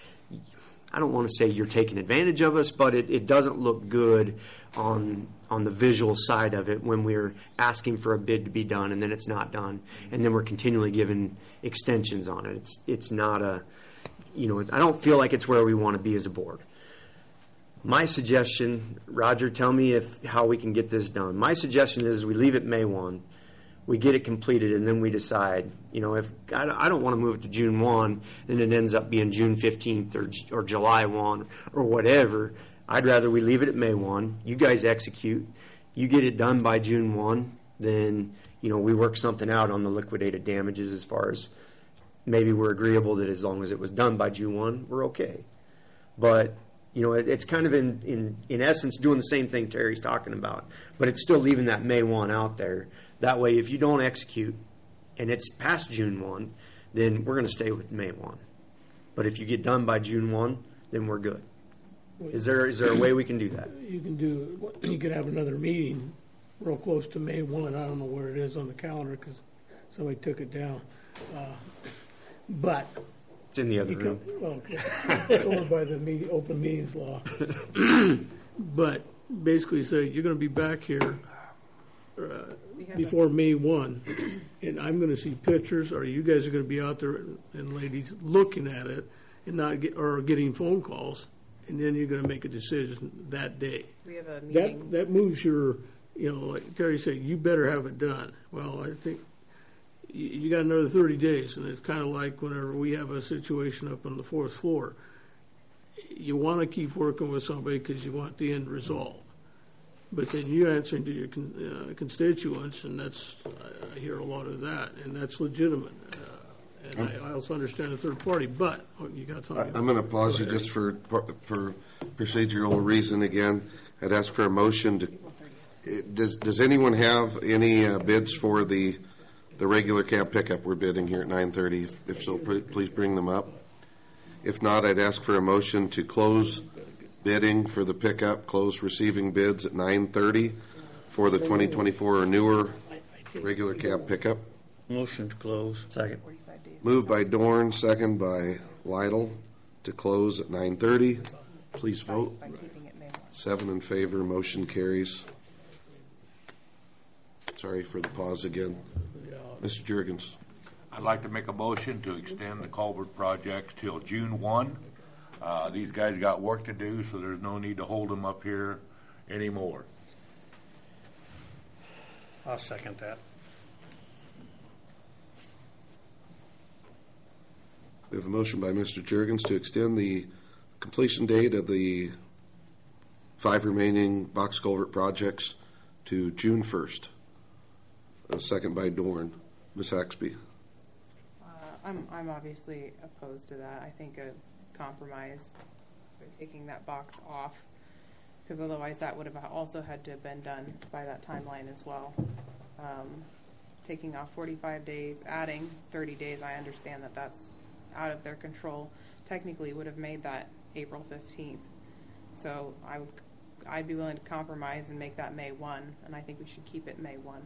I don't want to say you're taking advantage of us, but it doesn't look good on the visual side of it when we're asking for a bid to be done and then it's not done, and then we're continually giving extensions on it. It's not I don't feel like it's where we want to be as a board. My suggestion, Roger, tell me how we can get this done. My suggestion is we leave it May 1. We get it completed, and then we decide. If I don't want to move it to June 1, and it ends up being June 15th or July 1 or whatever. I'd rather we leave it at May 1. You guys execute. You get it done by June 1. Then we work something out on the liquidated damages as far as maybe we're agreeable that as long as it was done by June 1, we're okay. But it's kind of in essence doing the same thing Terry's talking about, but it's still leaving that May 1 out there. That way, if you don't execute and it's past June 1, then we're going to stay with May 1. But if you get done by June 1, then we're good. Is there a way we can do that? You could have another meeting real close to May 1. I don't know where it is on the calendar because somebody took it down. But it's in the other room. Okay. It's over by the open meetings law. But basically say you're going to be back here before May 1, and I'm going to see pictures, or you guys are going to be out there and ladies looking at it and getting phone calls, and then you're going to make a decision that day. We have a meeting. That moves your like Terry said, you better have it done. Well, I think you got another 30 days, and it's kind of like whenever we have a situation up on the 4th floor. You want to keep working with somebody because you want the end result. But then you're answering to your constituents, and I hear a lot of that, and that's legitimate. And I also understand the third party, but you got something. I'm going to pause you just for procedural reason again. I'd ask for a motion to. Does anyone have any bids for the regular cab pickup we're bidding here at 9:30? If so, please bring them up. If not, I'd ask for a motion to close bidding for the pickup, close receiving bids at 9:30 for the 2024 or newer regular cab pickup. Motion to close. Second. Moved by Dorn, second by Lytle to close at 9:30. Please vote. 7 in favor, motion carries. Sorry for the pause again. Mr. Juergens. I'd like to make a motion to extend the culvert projects till June 1. These guys got work to do, so there's no need to hold them up here anymore. I'll second that. We have a motion by Mr. Juergens to extend the completion date of the 5 remaining box culvert projects to June 1st. A second by Dorn. Ms. Haxby. I'm obviously opposed to that. I think a compromise by taking that box off, because otherwise that would have also had to have been done by that timeline as well. Taking off 45 days, adding 30 days, I understand that that's out of their control. Technically would have made that April 15th. So I'd be willing to compromise and make that May 1, and I think we should keep it May 1.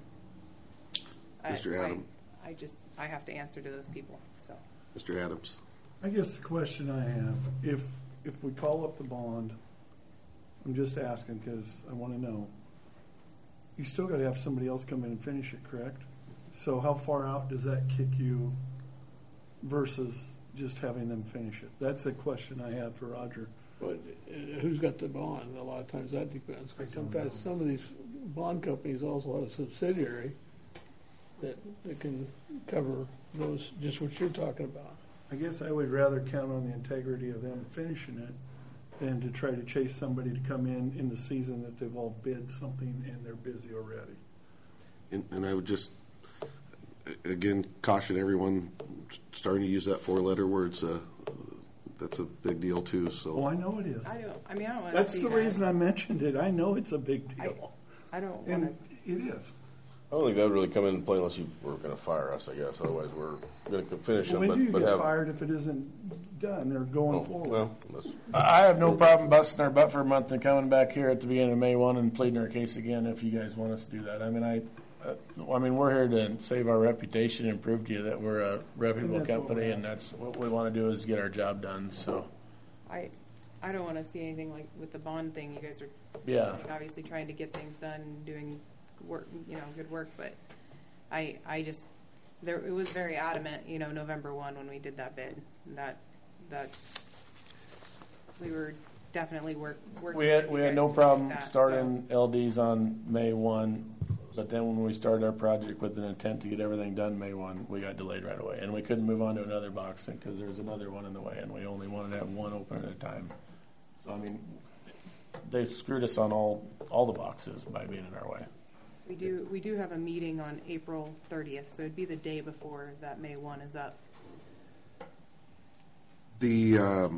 Mr. Adams. I have to answer to those people. So, Mr. Adams. I guess the question I have, if we call up the bond, I'm just asking because I want to know, you still got to have somebody else come in and finish it, correct? So how far out does that kick you versus just having them finish it? That's a question I had for Roger. But who's got the bond? A lot of times that depends. Sometimes some of these bond companies also have a subsidiary that can cover those, just what you're talking about. I guess I would rather count on the integrity of them finishing it than to try to chase somebody to come in the season that they've all bid something and they're busy already. And I would just, again, caution everyone starting to use that 4-letter words. That's a big deal too. So. Oh, I know it is. I don't want to. That's the reason I mentioned it. I know it's a big deal. I don't want to. It is. I don't think that would really come into play unless you were going to fire us, I guess. Otherwise, we're going to finish them. When do you get fired if it isn't done or going forward? Well, I have no problem busting our butt for a month and coming back here at the beginning of May 1 and pleading our case again if you guys want us to do that. I mean, we're here to save our reputation and prove to you that we're a reputable company, and that's what we want to do is get our job done. So, I don't want to see anything like with the bond thing. You guys are obviously trying to get things done and doing work, good work, but it was very adamant, November 1 when we did that bid, that we were definitely working. We had no problem starting LDs on May 1, but then when we started our project with an intent to get everything done May 1, we got delayed right away, and we couldn't move on to another boxing because there was another one in the way, and we only wanted to have one open at a time. So I mean, they screwed us on all the boxes by being in our way. We do have a meeting on April 30th, so it'd be the day before that May 1 is up. The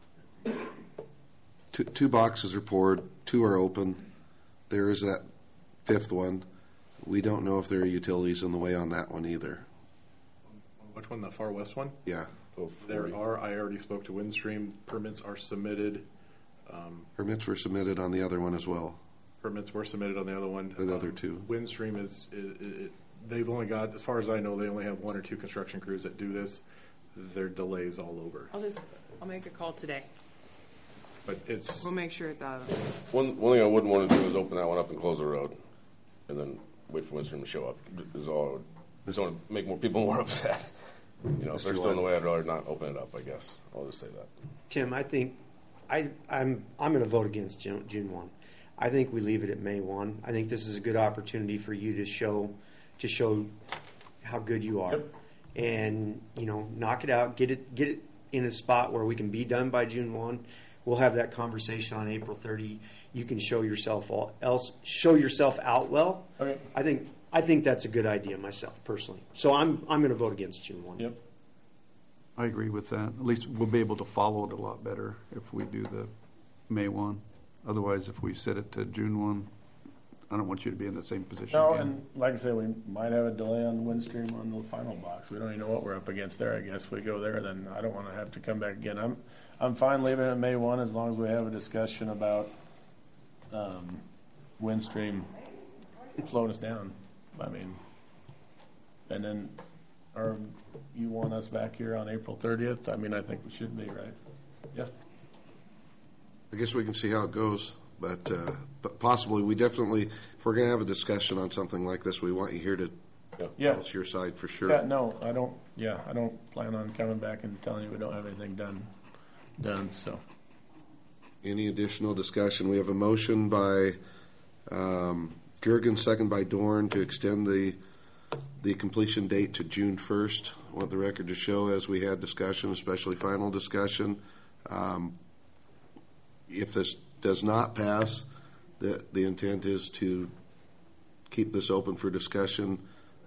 two boxes are poured, 2 are open. There is that 5th one. We don't know if there are utilities in the way on that one either. Which one, the far west one? Yeah. There are. I already spoke to Windstream. Permits are submitted. Permits were submitted on the other one as well. Permits were submitted on the other one. The other 2. Windstream they've only got, as far as I know, they only have 1 or 2 construction crews that do this. There are delays all over. I'll make a call today. But we'll make sure it's out of there. One thing I wouldn't want to do is open that one up and close the road, and then wait for Windstream to show up. Is all. Just want to make more people more upset. If they're still in the way, I'd rather not open it up. I guess I'll just say that. Tim, I think I'm going to vote against June 1. I think we leave it at May 1. I think this is a good opportunity for you to show how good you are. Yep. And, knock it out, get it in a spot where we can be done by June 1. We'll have that conversation on April 30. You can show yourself out well. Okay. I think that's a good idea myself, personally. So I'm going to vote against June 1. Yep. I agree with that. At least we'll be able to follow it a lot better if we do the May 1. Otherwise, if we set it to June 1, I don't want you to be in the same position No, again. and like I said, we might have a delay on Windstream on the final box. We don't even know what we're up against there. I guess if we go there, then I don't want to have to come back again. I'm fine leaving it at May 1 as long as we have a discussion about Windstream slowing us down. I mean, and then, or you want us back here on April 30th? I mean, I think we should be, right? Yeah. I guess we can see how it goes, but possibly we definitely, if we're going to have a discussion on something like this, we want you here to tell us your side for sure. Yeah, no, I don't plan on coming back and telling you we don't have anything done, so. Any additional discussion? We have a motion by Jurgen, second by Dorn, to extend the completion date to June 1st. I want the record to show, as we had discussion, especially final discussion. If this does not pass, the intent is to keep this open for discussion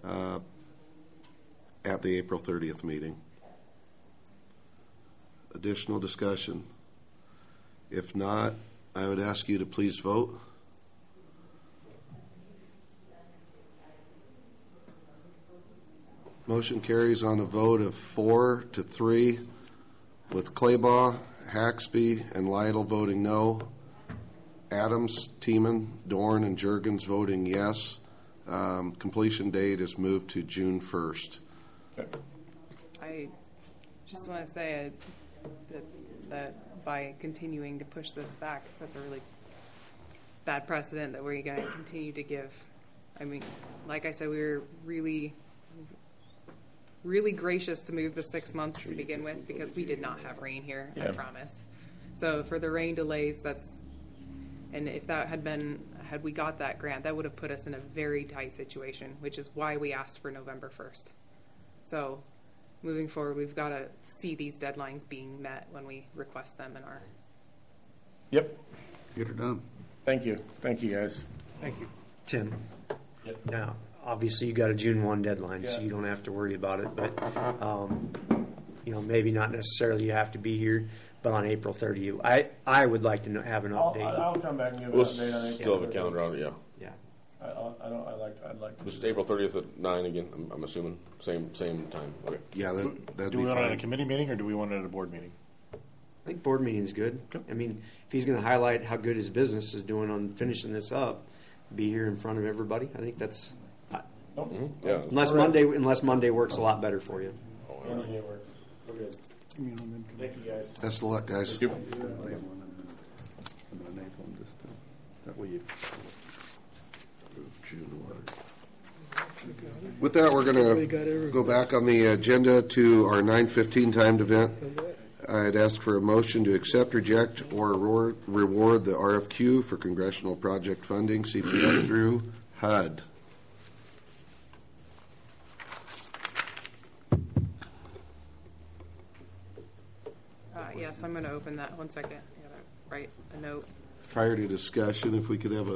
at the April 30th meeting. Additional discussion? If not, I would ask you to please vote. Motion carries on a vote of 4-3, with Claybaugh, Haxby, and Lytle voting no. Adams, Tiemann, Dorn, and Jurgens voting yes. Completion date is moved to June 1st. I just want to say that by continuing to push this back, it sets a really bad precedent that we're going to continue to give. I mean, like I said, we were really gracious to move the 6 months to begin with because we did not have rain here, I promise. So for the rain delays, and if that had we got that grant, that would have put us in a very tight situation, which is why we asked for November 1st. So moving forward, we've got to see these deadlines being met when we request them in our. Yep. Get her done. Thank you, guys. Thank you, Tim. Now, obviously, you got a June 1 deadline, so you don't have to worry about it. But maybe not necessarily you have to be here, but on April 30, I would like to have an update. I'll come back and give an We'll update on April. still have a calendar on it, yeah. Yeah. I'd like to. Just April 30th at 9 again, I'm assuming. Same time. Okay. Yeah, that'd Do be we want it at a fine. committee meeting or do we want it at a board meeting? I think board meeting is good. I mean, if he's going to highlight how good his business is doing on finishing this up, be here in front of everybody. I think that's. Yeah. Unless Monday works a lot better for you. Any day works. We're good. Thank you, guys. Best of luck, guys. Thank you. That way you. June 1. With that, we're going to go back on the agenda to our 9:15 timed event. I'd ask for a motion to accept, reject, or reward the RFQ for congressional project funding, CPF through HUD. Yes, I'm going to open that. 1 second. I got to write a note. Prior to discussion, if we could have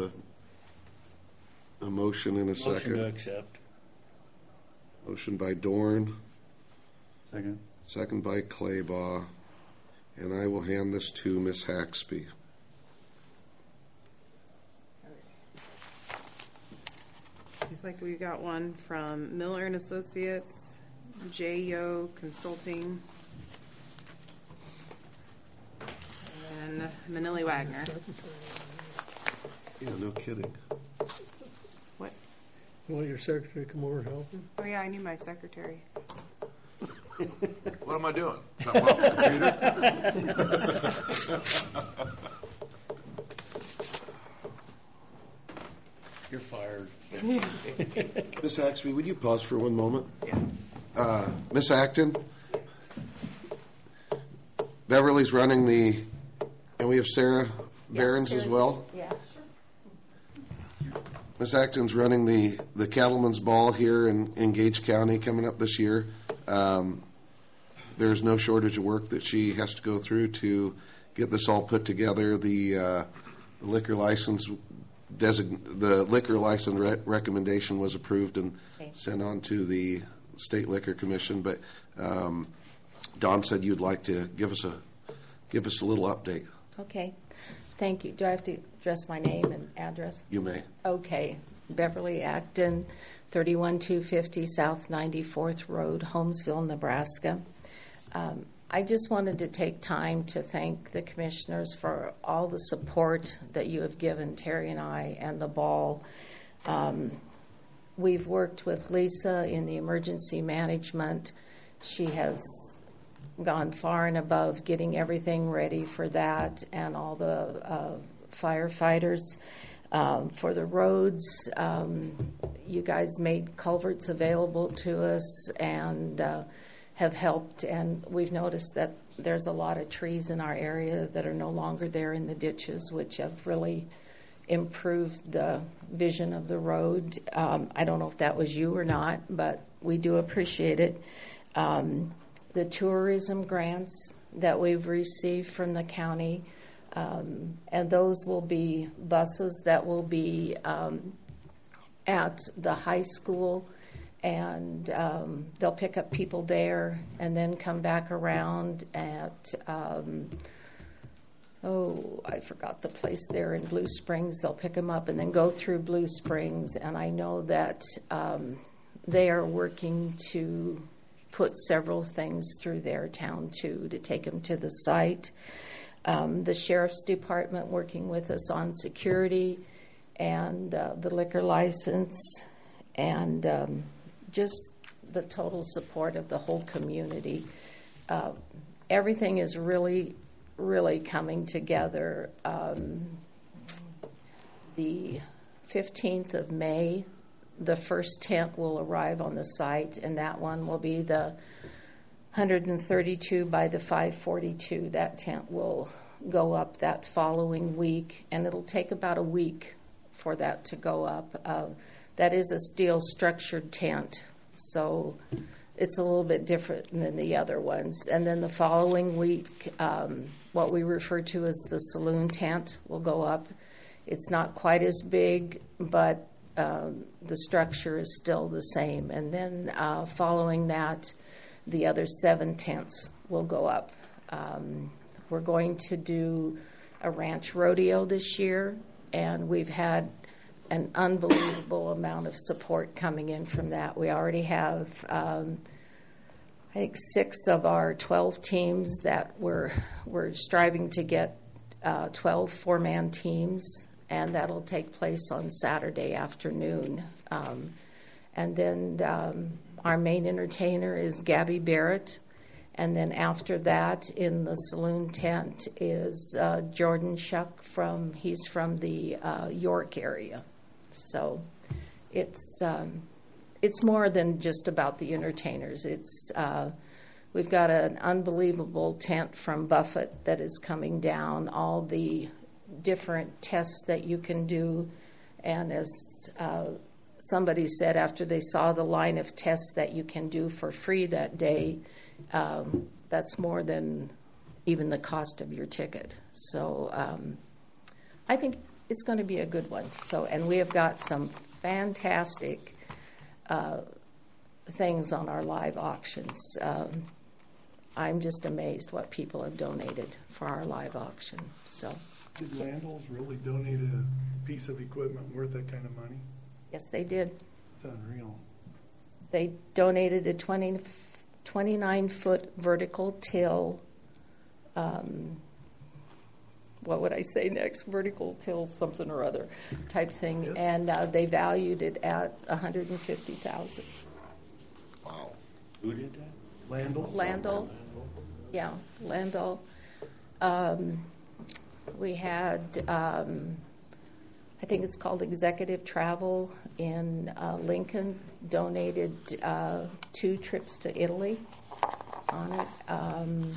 a motion in a second. Motion to accept. Motion by Dorn. Second. Second by Claybaugh. And I will hand this to Ms. Haxby. Looks like we got one from Miller and Associates, J.O. Consulting, and Manili Wagner. Yeah, no kidding. What? You want your secretary to come over and help you? Oh yeah, I knew my secretary. What am I doing? Something off the computer? You're fired. Ms. Haxby, would you pause for one moment? Yeah. Ms. Acton, Beverly's running and we have Sarah Behrens as well. Yeah, Ms. Acton's running the Cattleman's Ball here in Gage County coming up this year. There's no shortage of work that she has to go through to get this all put together. The liquor license recommendation was approved and sent on to the State Liquor Commission. But Don said you'd like to give us a little update. Okay. Thank you. Do I have to address my name and address? You may. Okay. Beverly Acton, 31250 South 94th Road, Holmesville, Nebraska. I just wanted to take time to thank the commissioners for all the support that you have given Terry and I and the ball. We've worked with Lisa in the emergency management. She has gone far and above getting everything ready for that, and all the firefighters. For the roads, you guys made culverts available to us and have helped, and we've noticed that there's a lot of trees in our area that are no longer there in the ditches, which have really improved the vision of the road. I don't know if that was you or not, but we do appreciate it. The tourism grants that we've received from the county, and those will be buses that will be at the high school, and they'll pick up people there and then come back around at, I forgot the place there in Blue Springs. They'll pick them up and then go through Blue Springs, and I know that they are working to put several things through their town too to take them to the site. The Sheriff's Department working with us on security and the liquor license, and just the total support of the whole community. Everything is really, really coming together. The 15th of May, the first tent will arrive on the site, and that one will be the 132 by the 542. That tent will go up that following week, and it'll take about a week for that to go up. That is a steel structured tent, so it's a little bit different than the other ones. And then the following week, what we refer to as the saloon tent will go up. It's not quite as big, but the structure is still the same. And then following that, the other 7 tents will go up. We're going to do a ranch rodeo this year, and we've had an unbelievable amount of support coming in from that. We already have, I think, 6 of our 12 teams that we're striving to get 12 4-man teams, and that'll take place on Saturday afternoon. And then our main entertainer is Gabby Barrett. And then after that, in the saloon tent is Jordan Shuck he's from the York area. So it's more than just about the entertainers. We've got an unbelievable tent from Buffett that is coming down, all the different tests that you can do. And as somebody said after they saw the line of tests that you can do for free that day, that's more than even the cost of your ticket. So I think it's going to be a good one. So, and we have got some fantastic things on our live auctions. I'm just amazed what people have donated for our live auction. So, did Landals really donate a piece of equipment worth that kind of money? Yes, they did. It's unreal. They donated a 29-foot vertical till. What would I say next? Vertical till something or other type thing, yes. And they valued it at $150,000. Wow. Who did that? Landal. Yeah, Landal. We had, I think it's called Executive Travel in Lincoln, donated 2 trips to Italy on it.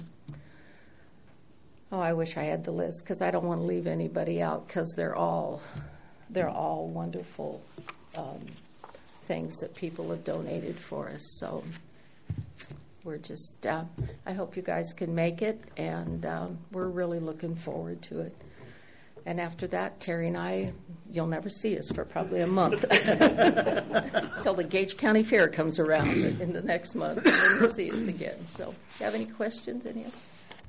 I wish I had the list because I don't want to leave anybody out because they're all they're all wonderful things that people have donated for us. So we're just, I hope you guys can make it, and we're really looking forward to it. And after that, Terry and I, you'll never see us for probably a month until the Gage County Fair comes around in the next month, and then you'll see us again. So, you have any questions, any of you?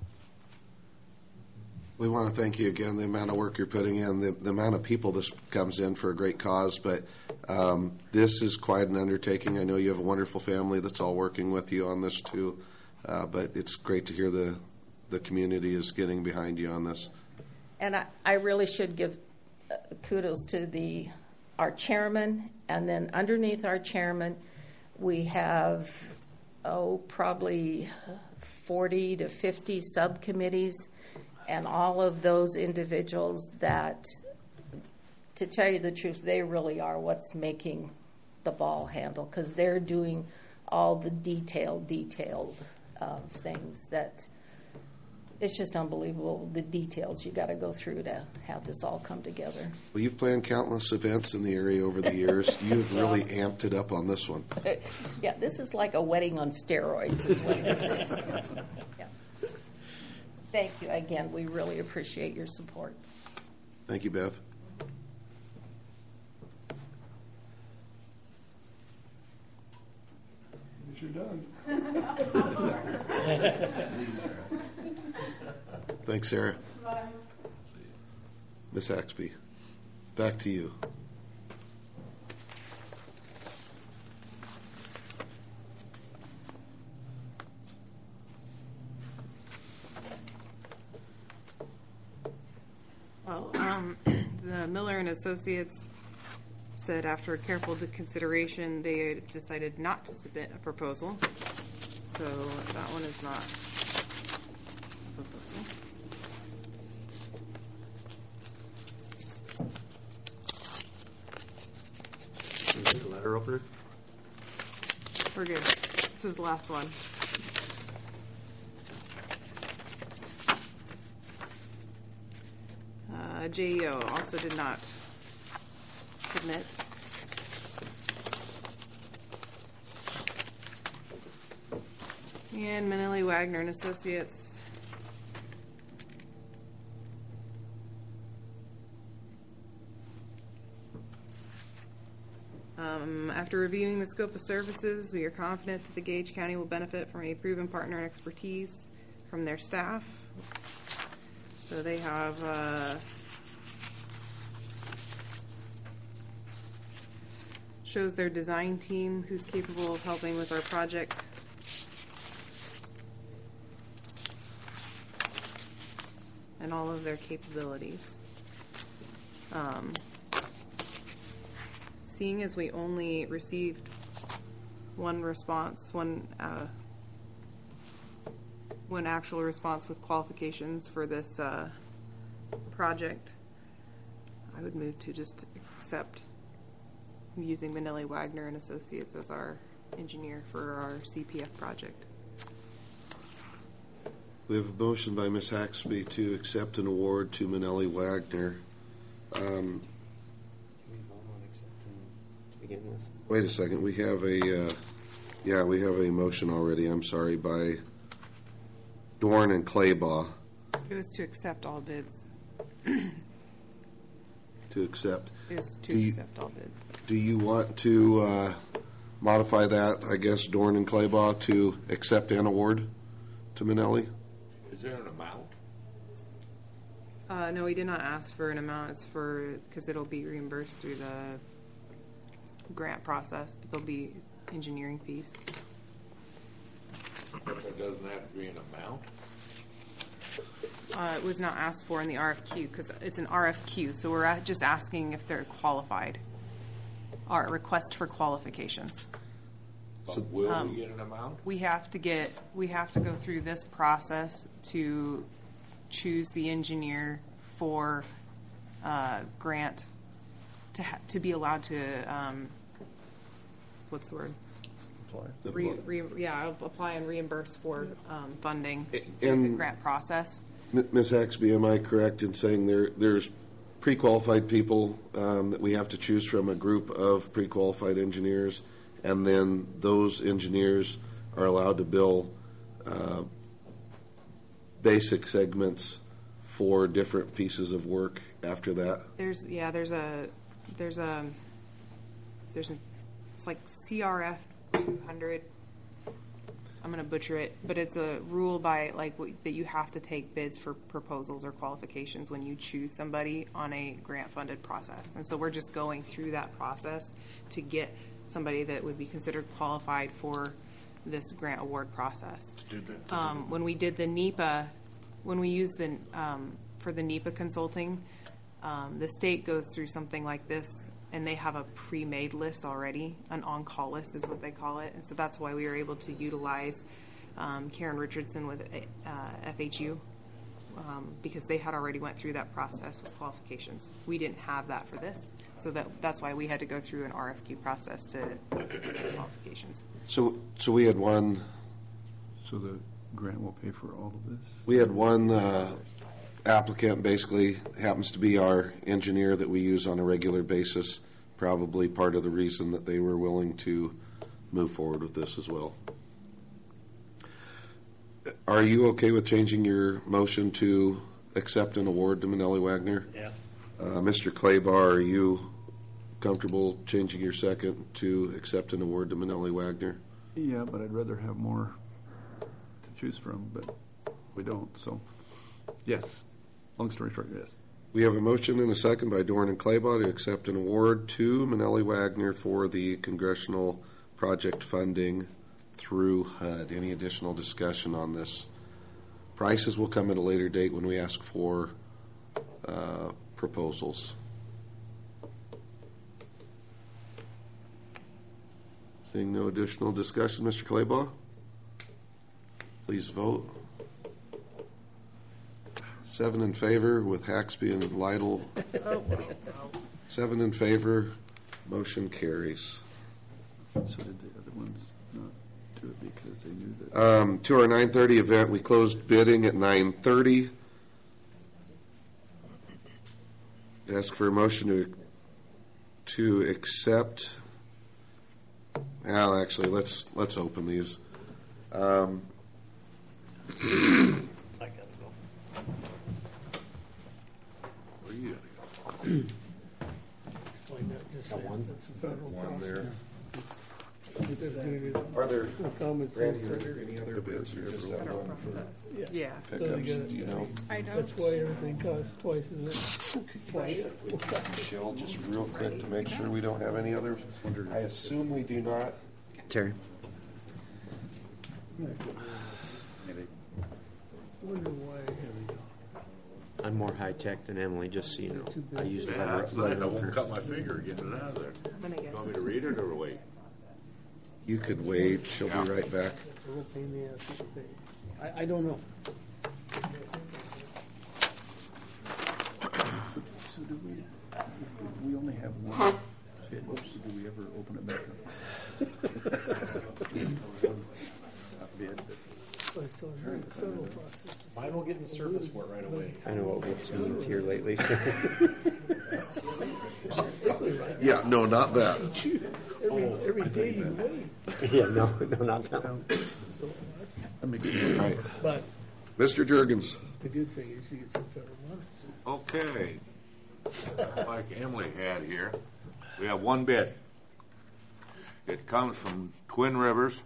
We want to thank you again, the amount of work you're putting in, the amount of people this comes in for a great cause, but this is quite an undertaking. I know you have a wonderful family that's all working with you on this too, but it's great to hear the community is getting behind you on this. And I really should give kudos to our chairman, and then underneath our chairman, we have, probably 40 to 50 subcommittees, and all of those individuals that, to tell you the truth, they really are what's making the ball handle, because they're doing all the detailed things that it's just unbelievable, the details you got to go through to have this all come together. Well, you've planned countless events in the area over the years. You've really amped it up on this one. Yeah, this is like a wedding on steroids is what this is. Yeah. Thank you again. We really appreciate your support. Thank you, Bev. You're done. Thanks, Sarah. Bye. Ms. Axby, back to you. Well, the Miller and Associates said after careful consideration, they decided not to submit a proposal. So that one is not a proposal. Can you take a letter opener? We're good. This is the last one. JEO also did not submit. And Manelli Wagner and Associates. After reviewing the scope of services, we are confident that the Gage County will benefit from a proven partner and expertise from their staff. So they have shows their design team who's capable of helping with our project. And all of their capabilities. Seeing as we only received one response, one actual response with qualifications for this project, I would move to just accept using Manelli Wagner and Associates as our engineer for our CPF project. We have a motion by Ms. Haxby to accept an award to Manelli Wagner. Can we vote on accepting to begin with? Wait a second. We have a motion already. I'm sorry, by Dorn and Claybaugh. It was to accept all bids. To accept. It was to accept all bids. Do you want to modify that, I guess, Dorn and Claybaugh, to accept an award to Manelli? Is there an amount? No, we did not ask for an amount. It's because it'll be reimbursed through the grant process, but there'll be engineering fees. It doesn't have to be an amount? It was not asked for in the RFQ because it's an RFQ, so we're just asking if they're qualified. Our request for qualifications. So will we get an amount? We have to go through this process to choose the engineer for grant to be allowed to what's the word? Apply and reimburse for funding through the grant process. Ms. Haxby, am I correct in saying there's pre-qualified people that we have to choose from, a group of pre-qualified engineers, and then those engineers are allowed to bill basic segments for different pieces of work after that. There's it's like CRF 200. I'm going to butcher it, but it's a rule by that you have to take bids for proposals or qualifications when you choose somebody on a grant funded process. And so we're just going through that process to get somebody that would be considered qualified for this grant award process. When we did the NEPA, when we used the for the NEPA consulting, the state goes through something like this, and they have a pre-made list already. An on-call list is what they call it, and so that's why we were able to utilize Karen Richardson with FHU, because they had already went through that process with qualifications. We didn't have that for this, so that's why we had to go through an RFQ process to get qualifications. So we had one. So the grant will pay for all of this? We had one applicant, basically happens to be our engineer that we use on a regular basis, probably part of the reason that they were willing to move forward with this as well. Are you okay with changing your motion to accept an award to Manelli Wagner? Yeah. Mr. Claybar, are you comfortable changing your second to accept an award to Manelli Wagner? Yeah, but I'd rather have more to choose from, but we don't, so yes. Long story short, yes. We have a motion and a second by Dorn and Claybaugh to accept an award to Manelli Wagner for the congressional project funding through HUD. Any additional discussion on this? Prices will come at a later date when we ask for proposals. Seeing no additional discussion, Mr. Claybaugh, please vote. 7 in favor with Haxby and Lytle. 7 in favor. Motion carries. So did the other ones not do it because they knew that? To our 9:30 event, we closed bidding at 9:30. Ask for a motion to accept. Well, actually, let's open these. One there. Are there, Randy, are there any other bids or just that one for Yeah. pickups? Do you know? I don't. That's why everything costs twice, isn't it? Twice. Michelle, just real quick to make sure we don't have any others. I assume we do not. Terry. Wonder why. I'm more high-tech than Emily, just so you know. I use Yeah, that's nice. I won't cut my finger getting it out of there. I'm gonna guess. Want me to read it or wait? You could wait. She'll be right back. It's a real pain in the ass to pay. I don't know. So do we only have one bid, so do we ever open it back up? Bid, I still have the federal process. Mine will get in service for it right away. I know what Whoops means here lately. Yeah, no, not that. Every day you wait. Yeah, no, not that one. That makes Right. But Mr. Juergens. the good thing is you get some federal money. Okay. Like Emily had here, we have one bid. It comes from Twin Rivers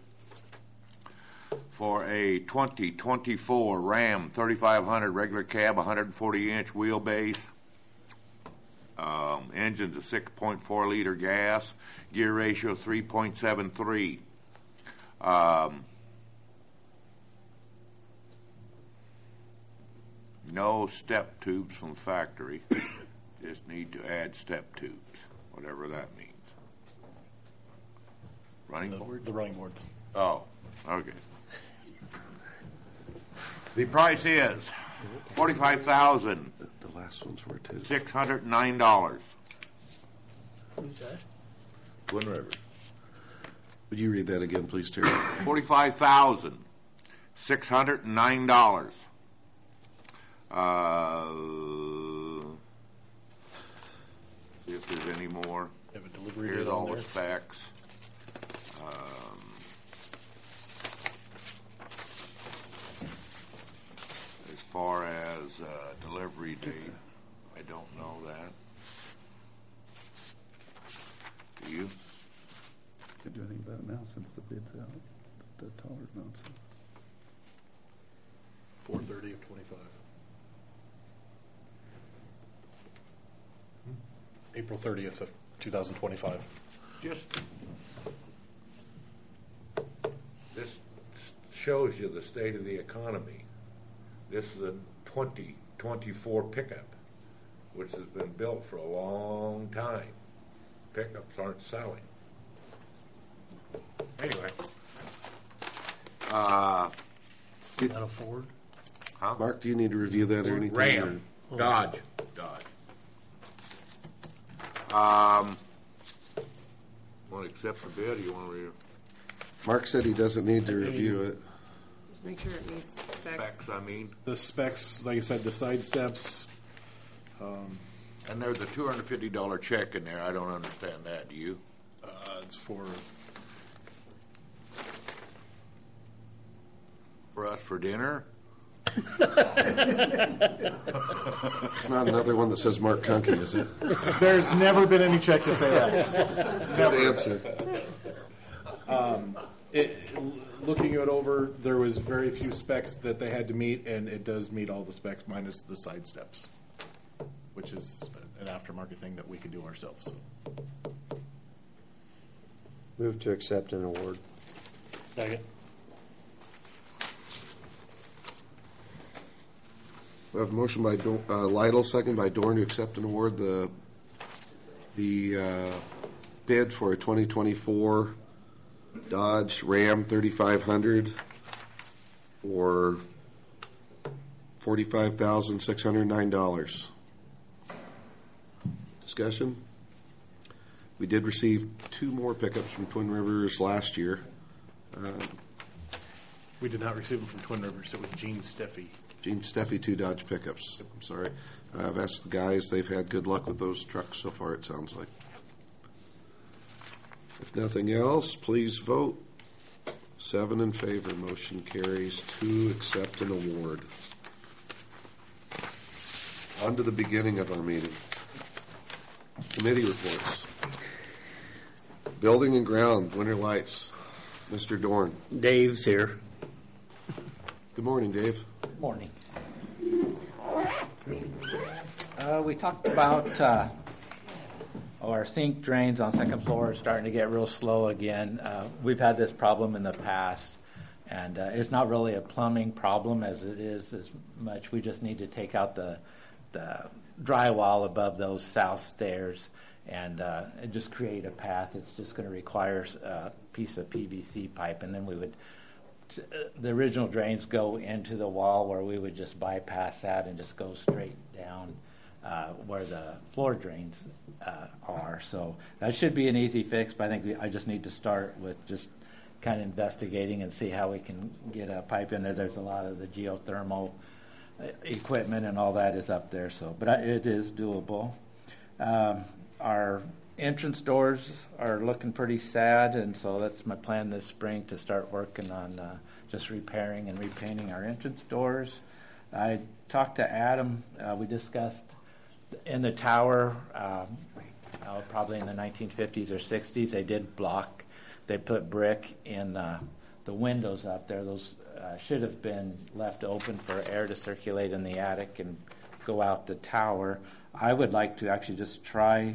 for a 2024 Ram 3500 regular cab, 140-inch wheelbase. Engine's a 6.4 liter gas, gear ratio 3.73. No step tubes from factory. Just need to add step tubes, whatever that means. Running board? The running boards. Oh, okay. The price is $45,609. The last ones were too. Who's that? Twin Rivers. Would you read that again, please, Terry? $45,609. See if there's any more. Have a delivery Here's date all on the there. specs. As far as delivery date, I don't know that. Do you? Can't do anything about it now since the bid's out. The tolerance amounts. 4/30 of 25. April 30th of 2025. Just, this shows you the state of the economy. This is a 2024 pickup, which has been built for a long time. Pickups aren't selling. Anyway. Is that a Ford? Huh? Mark, do you need to review that or anything? Ram. or- Dodge. Want to accept the bid, or you want to review? Mark said he doesn't need to review it. Just make sure it meets specs. Specs, I mean. The specs, like I said, the side steps. And there's a $250 check in there. I don't understand that. Do you? It's for For us for dinner? It's not another one that says Mark Kunke, is it? There's never been any checks that say that. Good answer. Looking it over, there was very few specs that they had to meet, and it does meet all the specs minus the side steps, which is an aftermarket thing that we could do ourselves. Move to accept an award. Second. We have a motion by Lytle, second by Dorn to accept and award the bid for a 2024 Dodge Ram 3500 for $45,609. Discussion? We did receive 2 more pickups from Twin Rivers last year. We did not receive them from Twin Rivers. It was Gene Steffi. Gene Steffi, 2 Dodge pickups. I'm sorry. I've asked the guys. They've had good luck with those trucks so far, it sounds like. If nothing else, please vote. 7 in favor. Motion carries to accept an award. On to the beginning of our meeting. Committee reports. Building and ground, winter lights. Mr. Dorn. Dave's here. Good morning, Dave. Morning. We talked about our sink drains on second floor are starting to get real slow again. We've had this problem in the past, and it's not really a plumbing problem as it is as much. We just need to take out the drywall above those south stairs and just create a path. It's just going to require a piece of PVC pipe, and then we would the original drains go into the wall where we would just bypass that and just go straight down where the floor drains are. So that should be an easy fix, but I think I just need to start with just kind of investigating and see how we can get a pipe in there. There's a lot of the geothermal equipment and all that is up there, so but it is doable. Our entrance doors are looking pretty sad, and so that's my plan this spring to start working on just repairing and repainting our entrance doors. I talked to Adam. We discussed in the tower, probably in the 1950s or 60s, they did block. They put brick in the windows up there. Those should have been left open for air to circulate in the attic and go out the tower. I would like to actually just try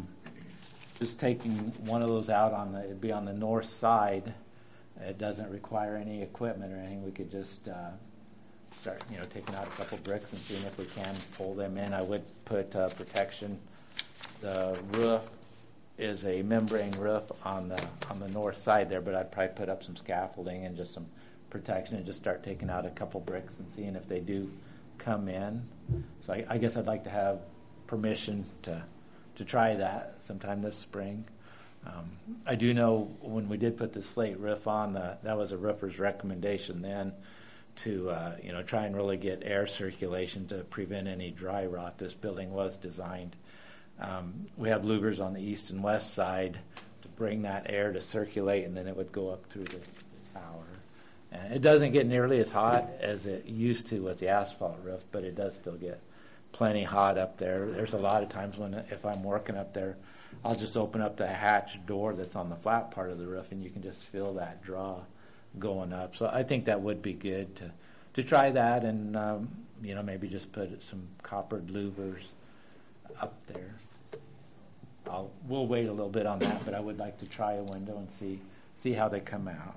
just taking one of those out it'd be on the north side. It doesn't require any equipment or anything. We could just start, taking out a couple bricks and seeing if we can pull them in. I would put protection. The roof is a membrane roof on the north side there, but I'd probably put up some scaffolding and just some protection and just start taking out a couple bricks and seeing if they do come in. So I guess I'd like to have permission to try that sometime this spring. I do know when we did put the slate roof on, that was a roofer's recommendation then to try and really get air circulation to prevent any dry rot. This building was designed We have louvers on the east and west side to bring that air to circulate, and then it would go up through the tower. And it doesn't get nearly as hot as it used to with the asphalt roof, but it does still get plenty hot up there. There's a lot of times when, if I'm working up there, I'll just open up the hatch door that's on the flat part of the roof, and you can just feel that draw going up. So I think that would be good to try that, and maybe just put some coppered louvers up there. We'll wait a little bit on that, but I would like to try a window and see how they come out.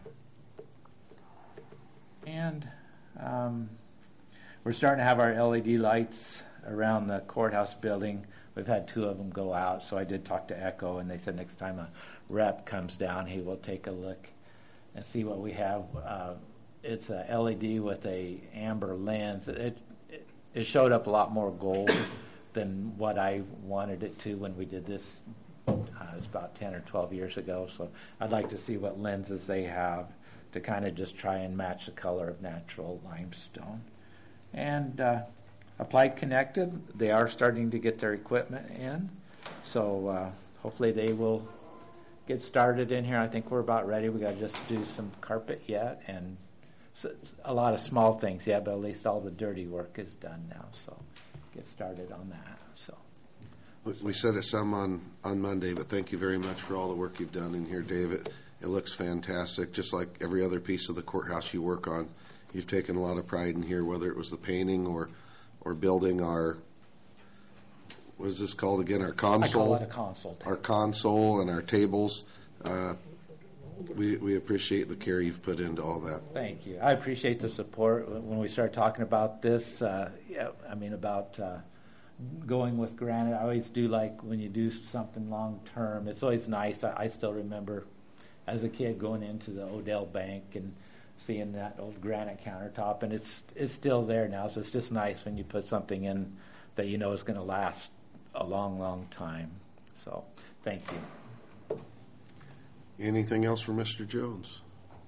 And we're starting to have our LED lights around the courthouse building. We've had 2 of them go out, so I did talk to Echo, and they said next time a rep comes down, he will take a look and see what we have. It's a LED with a amber lens. It showed up a lot more gold than what I wanted it to when we did this. It was about 10 or 12 years ago, so I'd like to see what lenses they have to kind of just try and match the color of natural limestone. And Applied Connected, they are starting to get their equipment in, so hopefully they will get started in here. I think we're about ready. We got to just do some carpet yet, and a lot of small things yet, but at least all the dirty work is done now, so get started on that. So we said it some on Monday, but thank you very much for all the work you've done in here, David. It looks fantastic, just like every other piece of the courthouse you work on. You've taken a lot of pride in here, whether it was the painting or building our, what is this called again, our console? I call it a console table. Our console and our tables. We appreciate the care you've put into all that. Thank you. I appreciate the support. When we started talking about this, about going with granite, I always do like when you do something long term. It's always nice. I still remember as a kid going into the Odell Bank and seeing that old granite countertop, and it's still there now. So it's just nice when you put something in that you know is going to last a long, long time. So thank you. Anything else for Mr. Jones?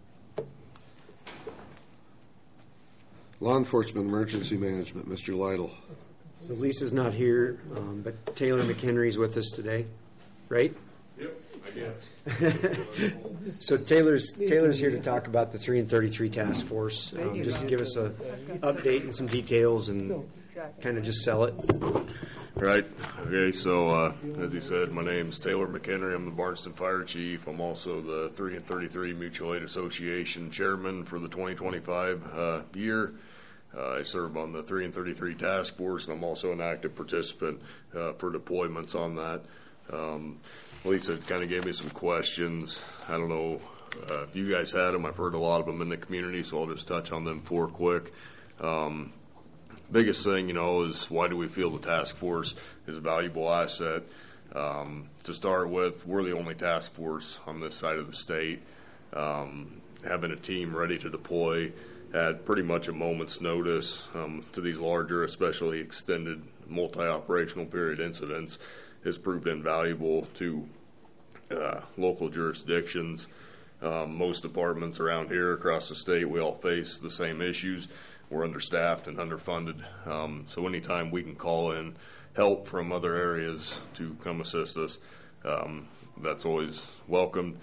Law Enforcement Emergency Management, Mr. Lytle. So Lisa's not here, but Taylor McHenry's with us today, right? Yep, I guess. So Taylor's here to talk about the 3 and 33 task force, just to give us a update and some details and kind of just sell it. Right. Okay, so as he said, my name's Taylor McHenry. I'm the Barneston Fire Chief. I'm also the 3 and 33 Mutual Aid Association Chairman for the 2025 year. I serve on the 3 and 33 task force, and I'm also an active participant for deployments on that. Lisa kind of gave me some questions. I don't know if you guys had them. I've heard a lot of them in the community, so I'll just touch on them quick. Biggest thing, is why do we feel the task force is a valuable asset? To start with, we're the only task force on this side of the state. Having a team ready to deploy at pretty much a moment's notice to these larger, especially extended multi-operational period incidents has proved invaluable to local jurisdictions. Most departments around here across the state, we all face the same issues. We're understaffed and underfunded. So anytime we can call in help from other areas to come assist us, that's always welcomed.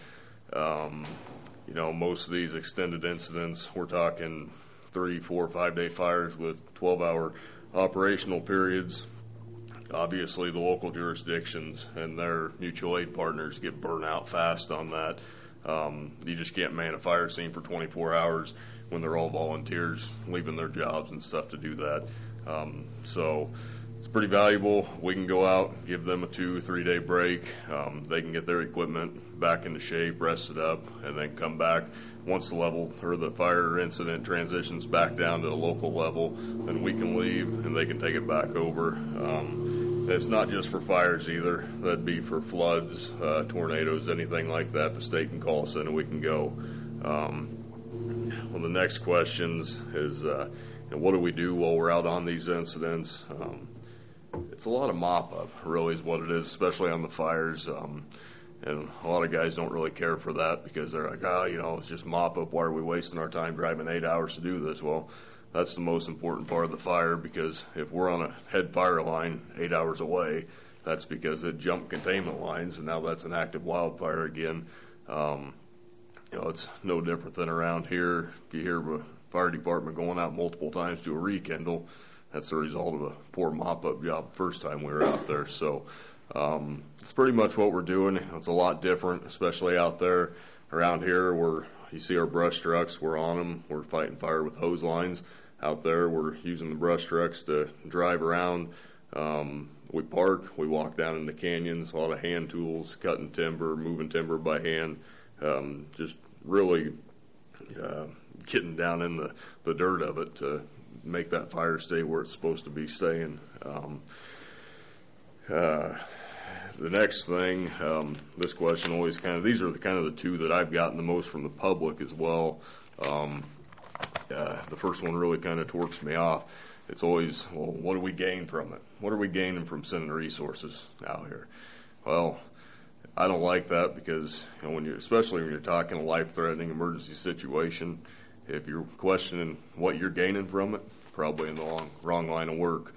Most of these extended incidents, we're talking 3, 4, 5-day fires with 12-hour operational periods. Obviously, the local jurisdictions and their mutual aid partners get burnt out fast on that. You just can't man a fire scene for 24 hours when they're all volunteers leaving their jobs and stuff to do that. So it's pretty valuable. We can go out, give them a 2-3 day break. They can get their equipment back into shape, rest it up, and then come back. Once the level or the fire incident transitions back down to the local level, then we can leave and they can take it back over. It's not just for fires either. That'd be for floods, tornadoes, anything like that. The state can call us in and we can go. Well, the next questions is, what do we do while we're out on these incidents? It's a lot of mop-up, really, is what it is, especially on the fires. And a lot of guys don't really care for that because they're like, it's just mop-up. Why are we wasting our time driving 8 hours to do this? Well, that's the most important part of the fire, because if we're on a head fire line 8 hours away That's because it jumped containment lines, and now that's an active wildfire again. It's no different than around here. If you hear of a fire department going out multiple times to a rekindle, that's the result of a poor mop-up job the first time we were out there. So it's pretty much what we're doing. It's a lot different, especially out there. Around here, where you see our brush trucks, we're on them. We're fighting fire with hose lines. Out there, we're using the brush trucks to drive around. We park, we walk down in the canyons, a lot of hand tools, cutting timber, moving timber by hand, just really getting down in the dirt of it to make that fire stay where it's supposed to be staying. The next thing, this question always these are the two that I've gotten the most from the public as well. The first one really kind of torques me off. It's always, well, what do we gain from it? What are we gaining from sending resources out here? Well, I don't like that because, especially when you're talking a life-threatening emergency situation, if you're questioning what you're gaining from it, probably in the wrong line of work.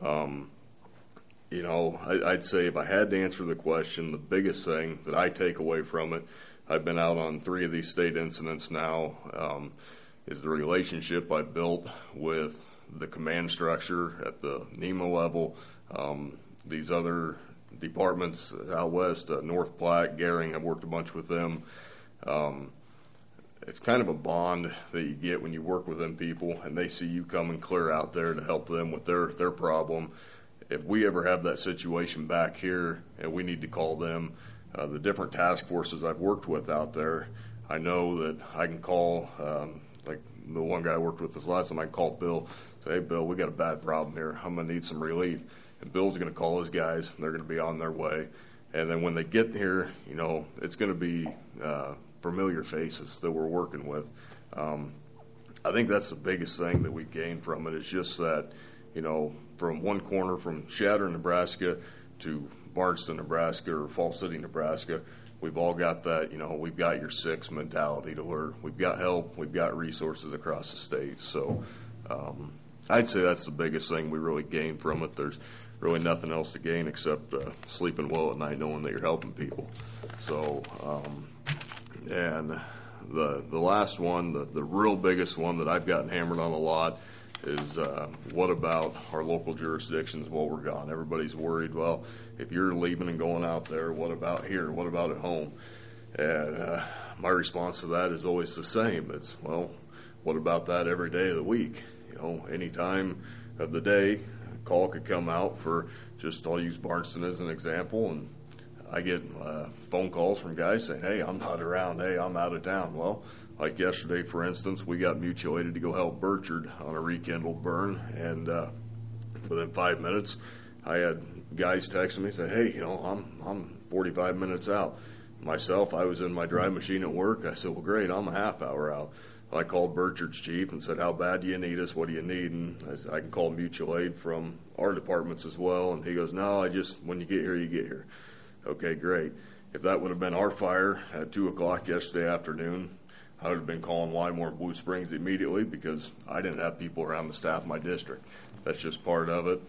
I'd say if I had to answer the question, the biggest thing that I take away from it, I've been out on 3 of these state incidents now, is the relationship I built with the command structure at the NEMA level, these other departments out west, North Platte, Gehring, I've worked a bunch with them. It's kind of a bond that you get when you work with them people and they see you coming clear out there to help them with their problem. If we ever have that situation back here and we need to call them, the different task forces I've worked with out there, I know that I can call, like the one guy I worked with this last time, I called Bill, say, hey, Bill, we got a bad problem here. I'm going to need some relief. And Bill's going to call his guys, and they're going to be on their way. And then when they get here, it's going to be familiar faces that we're working with. I think that's the biggest thing that we gain from it is just that, from one corner, from Shatter, Nebraska to Bardston, Nebraska, or Fall City, Nebraska, we've all got that, we've got your 6 mentality to where we've got help, we've got resources across the state. So I'd say that's the biggest thing we really gain from it. There's really nothing else to gain except sleeping well at night knowing that you're helping people. So, and the last one, the real biggest one that I've gotten hammered on a lot is what about our local jurisdictions while we're gone? Everybody's worried, well, if you're leaving and going out there, what about here? What about at home? And my response to that is always the same. It's, well, what about that every day of the week? Any time of the day, a call could come out for I'll use Bardston as an example, and I get phone calls from guys saying, hey, I'm not around, hey, I'm out of town. Well, like yesterday, for instance, we got mutual aided to go help Burchard on a rekindled burn, and within 5 minutes, I had guys texting me saying, hey, I'm 45 minutes out. Myself, I was in my dry machine at work. I said, well, great, I'm a half hour out. I called Burchard's chief and said, how bad do you need us? What do you need? And I said, I can call mutual aid from our departments as well. And he goes, no, when you get here, you get here. Okay, great. If that would have been our fire at 2 o'clock yesterday afternoon, I would have been calling Wymore and Blue Springs immediately because I didn't have people around the staff in my district. That's just part of it.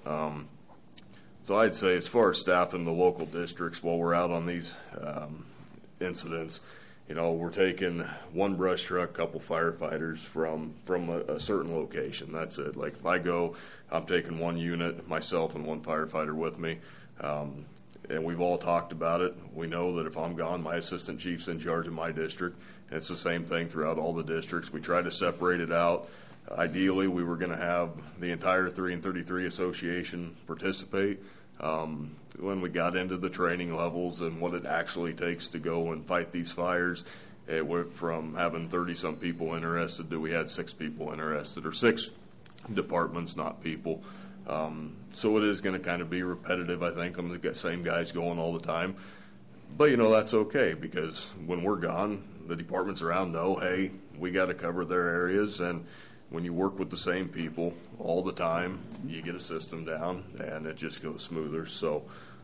So I'd say as far as staff in the local districts while we're out on these incidents, we're taking 1 brush truck, couple firefighters from a certain location. That's it. Like if I go, I'm taking 1 unit, myself and 1 firefighter with me. And we've all talked about it. We know that if I'm gone, my assistant chief's in charge of my district. And it's the same thing throughout all the districts. We try to separate it out. Ideally, we were going to have the entire 3 and 33 association participate. When we got into the training levels and what it actually takes to go and fight these fires, it went from having 30-some people interested to we had 6 people interested, or 6 departments, not people. So it is going to kind of be repetitive, I think. I'm the same guys going all the time. But, that's okay because when we're gone, the departments around know, hey, we got to cover their areas. And when you work with the same people all the time, you get a system down and it just goes smoother. So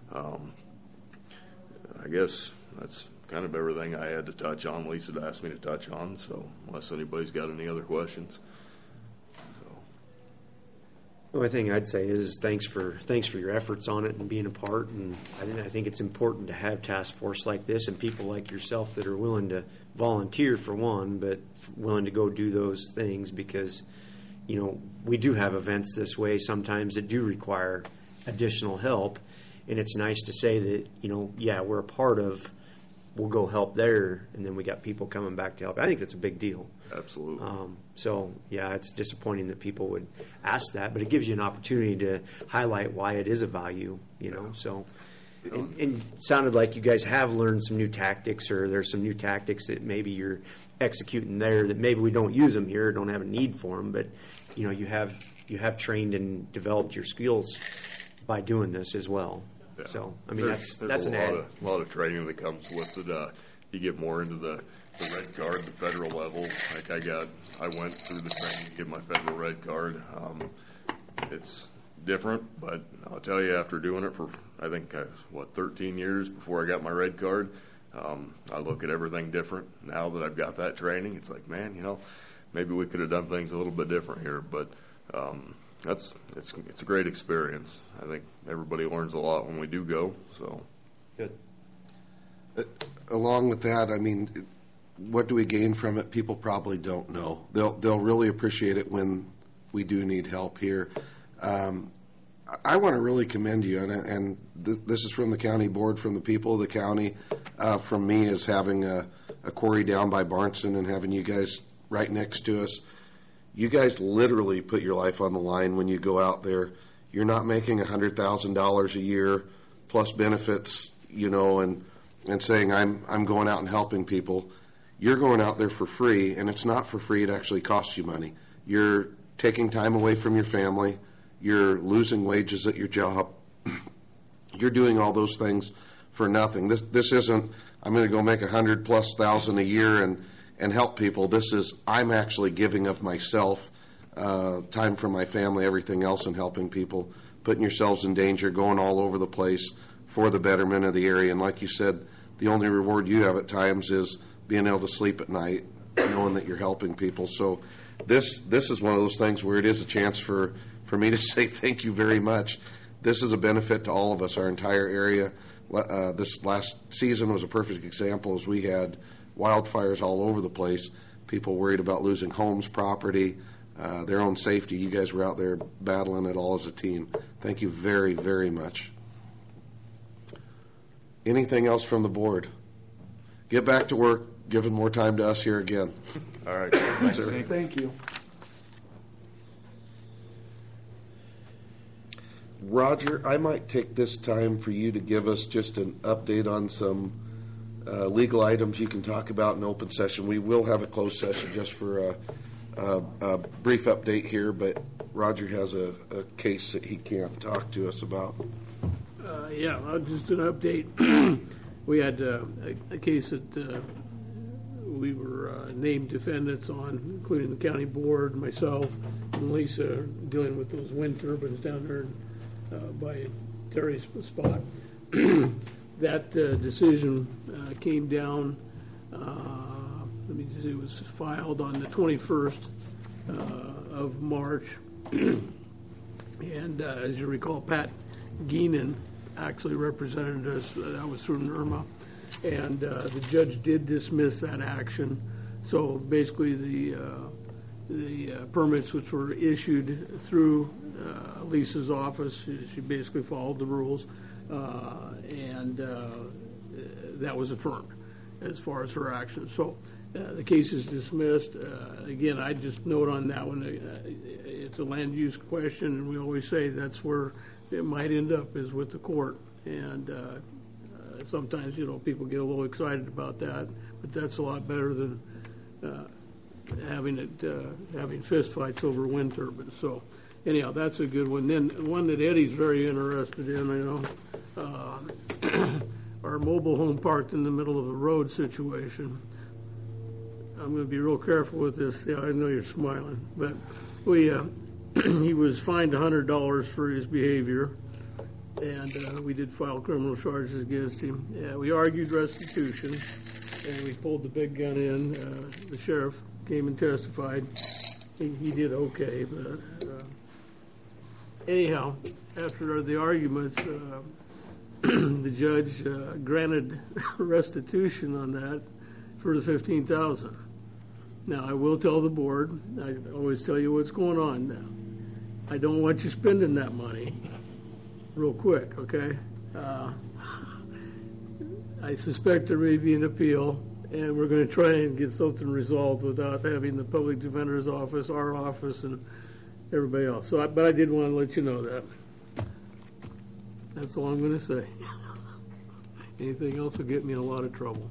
I guess that's kind of everything I had to touch on. Lisa asked me to touch on. So unless anybody's got any other questions. The only thing I'd say is thanks for your efforts on it and being a part. And I think it's important to have task force like this and people like yourself that are willing to volunteer for one, but willing to go do those things because, you know, we do have events this way sometimes that do require additional help. And it's nice to say that, you know, yeah, we're a part of, we'll go help there, and then we got people coming back to help. I think that's a big deal. Absolutely. So, yeah, it's disappointing that people would ask that, but it gives you an opportunity to highlight why it is a value, you know. So, and it sounded like you guys have learned some new tactics, or there's some new tactics that maybe you're executing there that maybe we don't use them here, don't have a need for them, but, you know, you have trained and developed your skills by doing this as well. Yeah. So, I mean, there's that's an add. a lot of training that comes with it. You get more into the red card, the federal level. Like I went through the training to get my federal red card. It's different, but I'll tell you, after doing it for, I think, 13 years before I got my red card, I look at everything different. Now that I've got that training, it's like, man, you know, maybe we could have done things a little bit different here, but it's a great experience. I think everybody learns a lot when we do go. So good. Along with that, I mean, what do we gain from it? People probably don't know. They'll really appreciate it when we do need help here. I want to really commend you, and this is from the county board, from the people of the county, from me as having a quarry down by Barnson and having you guys right next to us. You guys literally put your life on the line when you go out there. You're not making $100,000 a year plus benefits, you know, and saying I'm going out and helping people. You're going out there for free, and it's not for free. It actually costs you money. You're taking time away from your family. You're losing wages at your job. You're doing all those things for nothing. This isn't, I'm going to go make $100,000+ a year and help people. This is, I'm actually giving of myself, time from my family, everything else, and helping people, putting yourselves in danger, going all over the place for the betterment of the area. And like you said, the only reward you have at times is being able to sleep at night, knowing that you're helping people. So this is one of those things where it is a chance for me to say thank you very much. This is a benefit to all of us, our entire area. This last season was a perfect example, as we had wildfires all over the place, people worried about losing homes, property, their own safety. You guys were out there battling it all as a team. Thank you very, very much. Anything else from the board? Get back to work, giving more time to us here again. all right. Thanks, sir. Thank you. Roger, I might take this time for you to give us just an update on some legal items you can talk about in open session. We will have a closed session just for a brief update here, but Roger has a case that he can't talk to us about. Yeah, just an update. We had a case that we were named defendants on, including the county board, myself, and Lisa, dealing with those wind turbines down there by Terry's spot. That decision came down, let me just say, it was filed on the 21st of March. And as you recall, Pat Geenan actually represented us. That was through NERMA. And the judge did dismiss that action. So basically the permits which were issued through Lisa's office, she basically followed the rules. And that was affirmed as far as her action. So the case is dismissed. Again, I just note on that one, it's a land use question, and we always say that's where it might end up, is with the court. And sometimes, you know, people get a little excited about that, but that's a lot better than having fist fights over wind turbines. So anyhow, that's a good one. Then one that Eddie's very interested in, you know, our mobile home parked in the middle of the road situation. I'm going to be real careful with this. Yeah, I know you're smiling, but he was fined $100 for his behavior, and we did file criminal charges against him. We argued restitution, and we pulled the big gun in. The sheriff came and testified. He did okay, but anyhow, after the arguments, the judge granted restitution on that for the $15,000. Now, I will tell the board, I always tell you what's going on now. I don't want you spending that money real quick, okay? I suspect there may be an appeal, and we're going to try and get something resolved without having the public defender's office, our office, and everybody else. So, but I did want to let you know that. That's all I'm going to say. Anything else will get me in a lot of trouble.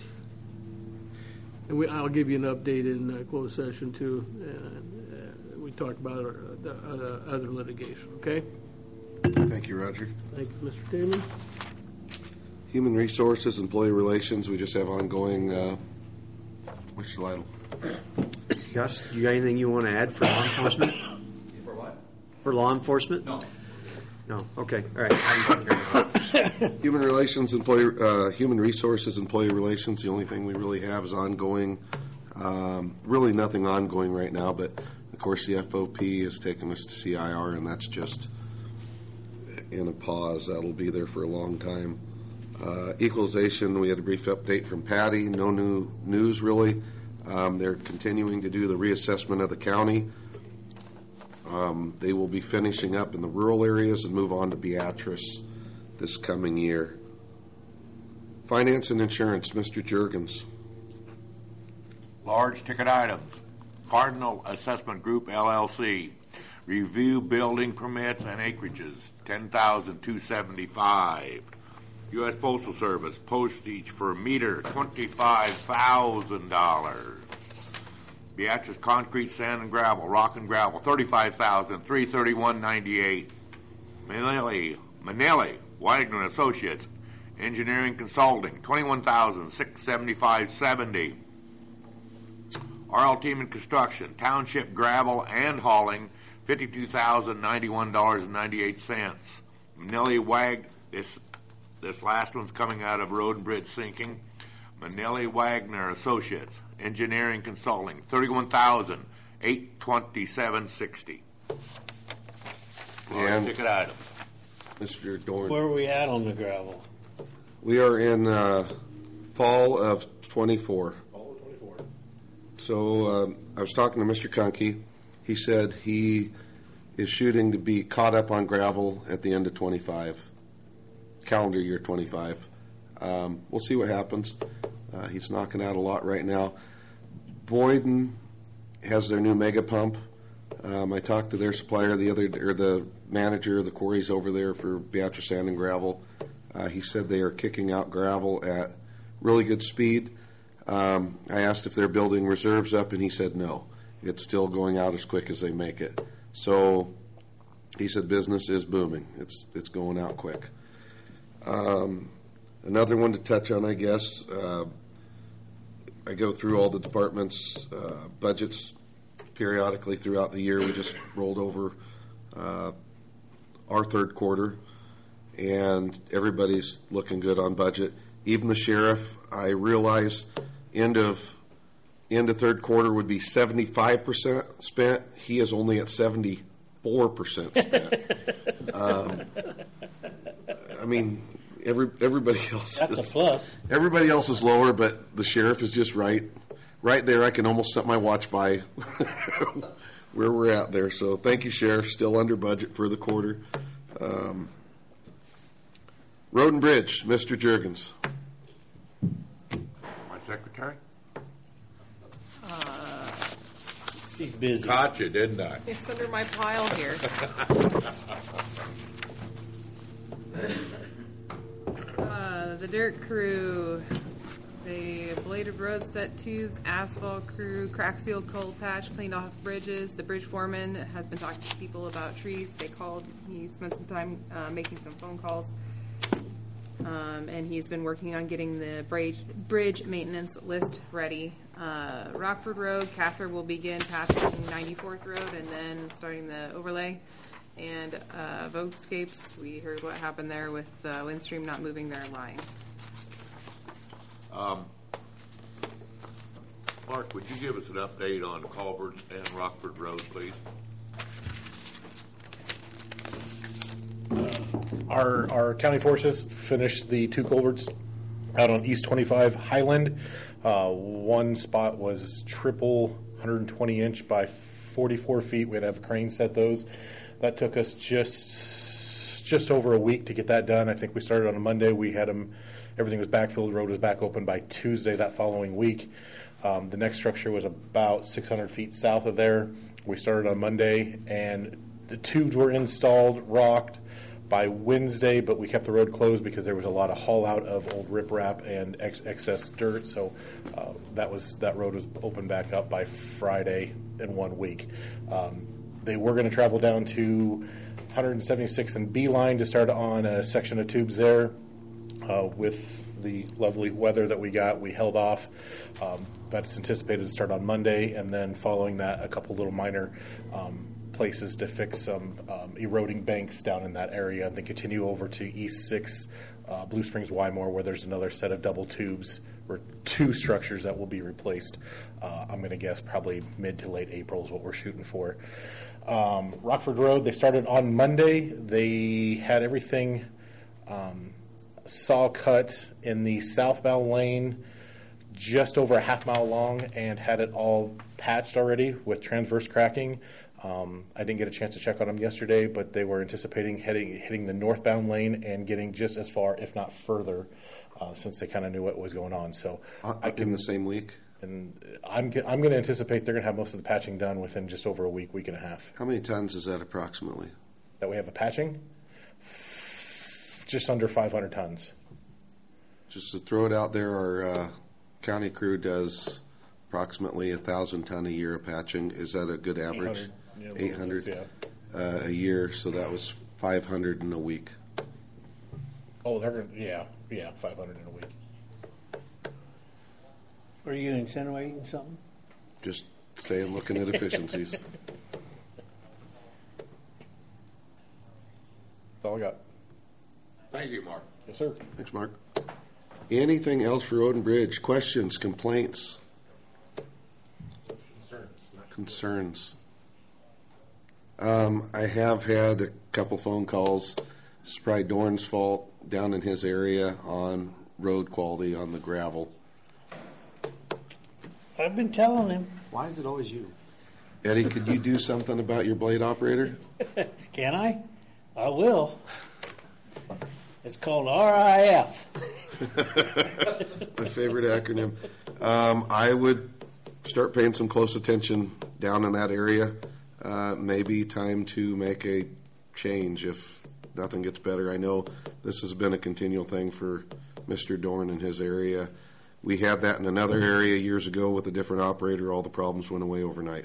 And I'll give you an update in closed session too. We talked about the other litigation. Okay. Thank you, Roger. Thank you, Mr. Taman. Human Resources, Employee Relations, we just have ongoing, Mr. Lytle. Gus, you got anything you want to add for law enforcement? For what? For law enforcement? No. No. Okay. All right. Human Relations, Human Resources, Employee Relations, the only thing we really have is ongoing. Really nothing ongoing right now, but of course the FOP has taken us to CIR, and that's just in a pause. That'll be there for a long time. Equalization, we had a brief update from Patty. No new news really. They're continuing to do the reassessment of the county. They will be finishing up in the rural areas and move on to Beatrice this coming year. Finance and Insurance, Mr. Juergens. Large ticket items. Cardinal Assessment Group, LLC. Review building permits and acreages, $10,275. U.S. Postal Service, postage for meter, $25,000. Beatrice Concrete, Sand and Gravel, Rock and Gravel, $35,331.98. Manelli, Wagner Associates, Engineering Consulting, $21,675.70. R.L. Tiemann Construction, Township Gravel and Hauling, $52,091.98. Manelli this last one's coming out of Road and Bridge Sinking. Manelli Wagner Associates, Engineering Consulting, $31,827.60. And ticket item. Mr. Dorn. Where are we at on the gravel? We are in fall of 24. Fall of 24. So I was talking to Mr. Kunke. He said he is shooting to be caught up on gravel at the end of 25, calendar year 25. We'll see what happens. He's knocking out a lot right now. Boyden has their new mega pump. I talked to their supplier the manager of the quarries over there for Beatrice Sand and Gravel. He said they are kicking out gravel at really good speed. I asked if they're building reserves up, and he said no. It's still going out as quick as they make it. So he said business is booming. It's going out quick. Another one to touch on, I guess. I go through all the departments' budgets periodically throughout the year. We just rolled over our third quarter, and everybody's looking good on budget. Even the sheriff, I realize end of third quarter would be 75% spent. He is only at 74% spent. I mean, everybody else. That's a plus. Everybody else is lower, but the sheriff is just right there. I can almost set my watch by where we're at there. So thank you, Sheriff. Still under budget for the quarter. Road and Bridge, Mr. Juergens. My secretary? She's busy. Caught you, didn't I? It's under my pile here. The dirt crew, the bladed road set tubes, asphalt crew, crack sealed, cold patch, cleaned off bridges. The bridge foreman has been talking to people about trees. They called. He spent some time making some phone calls. And he's been working on getting the bridge maintenance list ready. Rockford Road, Cather will begin patching 94th Road and then starting the overlay. And Voguescapes, we heard what happened there with Windstream not moving their line. Mark, would you give us an update on Culverts and Rockford Road, please? Our county forces finished the 2 culverts out on East 25 Highland. One spot was triple 120-inch by 44 feet. We had to have a crane set those. That took us just over a week to get that done. I think we started on a Monday. We had them, everything was backfilled. The road was back open by Tuesday that following week. The next structure was about 600 feet south of there. We started on Monday, and the tubes were installed, rocked by Wednesday, but we kept the road closed because there was a lot of haul out of old riprap and excess dirt. So that road was opened back up by Friday in 1 week. They were going to travel down to 176 and Beeline to start on a section of tubes there. With the lovely weather that we got, we held off. That's anticipated to start on Monday, and then following that, a couple little minor places to fix some eroding banks down in that area, and then continue over to East 6, Blue Springs, Wymore, where there's another set of double tubes or 2 structures that will be replaced. I'm going to guess probably mid to late April is what we're shooting for. Rockford Road, they started on Monday. They had everything saw cut in the southbound lane just over a half mile long and had it all patched already with transverse cracking. I didn't get a chance to check on them yesterday, but they were anticipating hitting the northbound lane and getting just as far, if not further, since they kind of knew what was going on. So in the same week? And I'm going to anticipate they're going to have most of the patching done within just over a week, week and a half. How many tons is that approximately? That we have a patching? Just under 500 tons. Just to throw it out there, our county crew does approximately 1,000 ton a year of patching. Is that a good average? 800 a year, so that was 500 in a week. Oh, they're going to, yeah, 500 in a week. Are you insinuating something? Just saying, looking at efficiencies. That's all I got. Thank you, Mark. Yes, sir. Thanks, Mark. Anything else for Road and Bridge? Questions, complaints? Concerns. I have had a couple phone calls. It's probably Dorn's fault down in his area on road quality on the gravel. I've been telling him. Why is it always you? Eddie, could you do something about your blade operator? Can I? I will. It's called RIF. My favorite acronym. I would start paying some close attention down in that area. Maybe time to make a change if nothing gets better. I know this has been a continual thing for Mr. Dorn in his area. We had that in another area years ago with a different operator. All the problems went away overnight.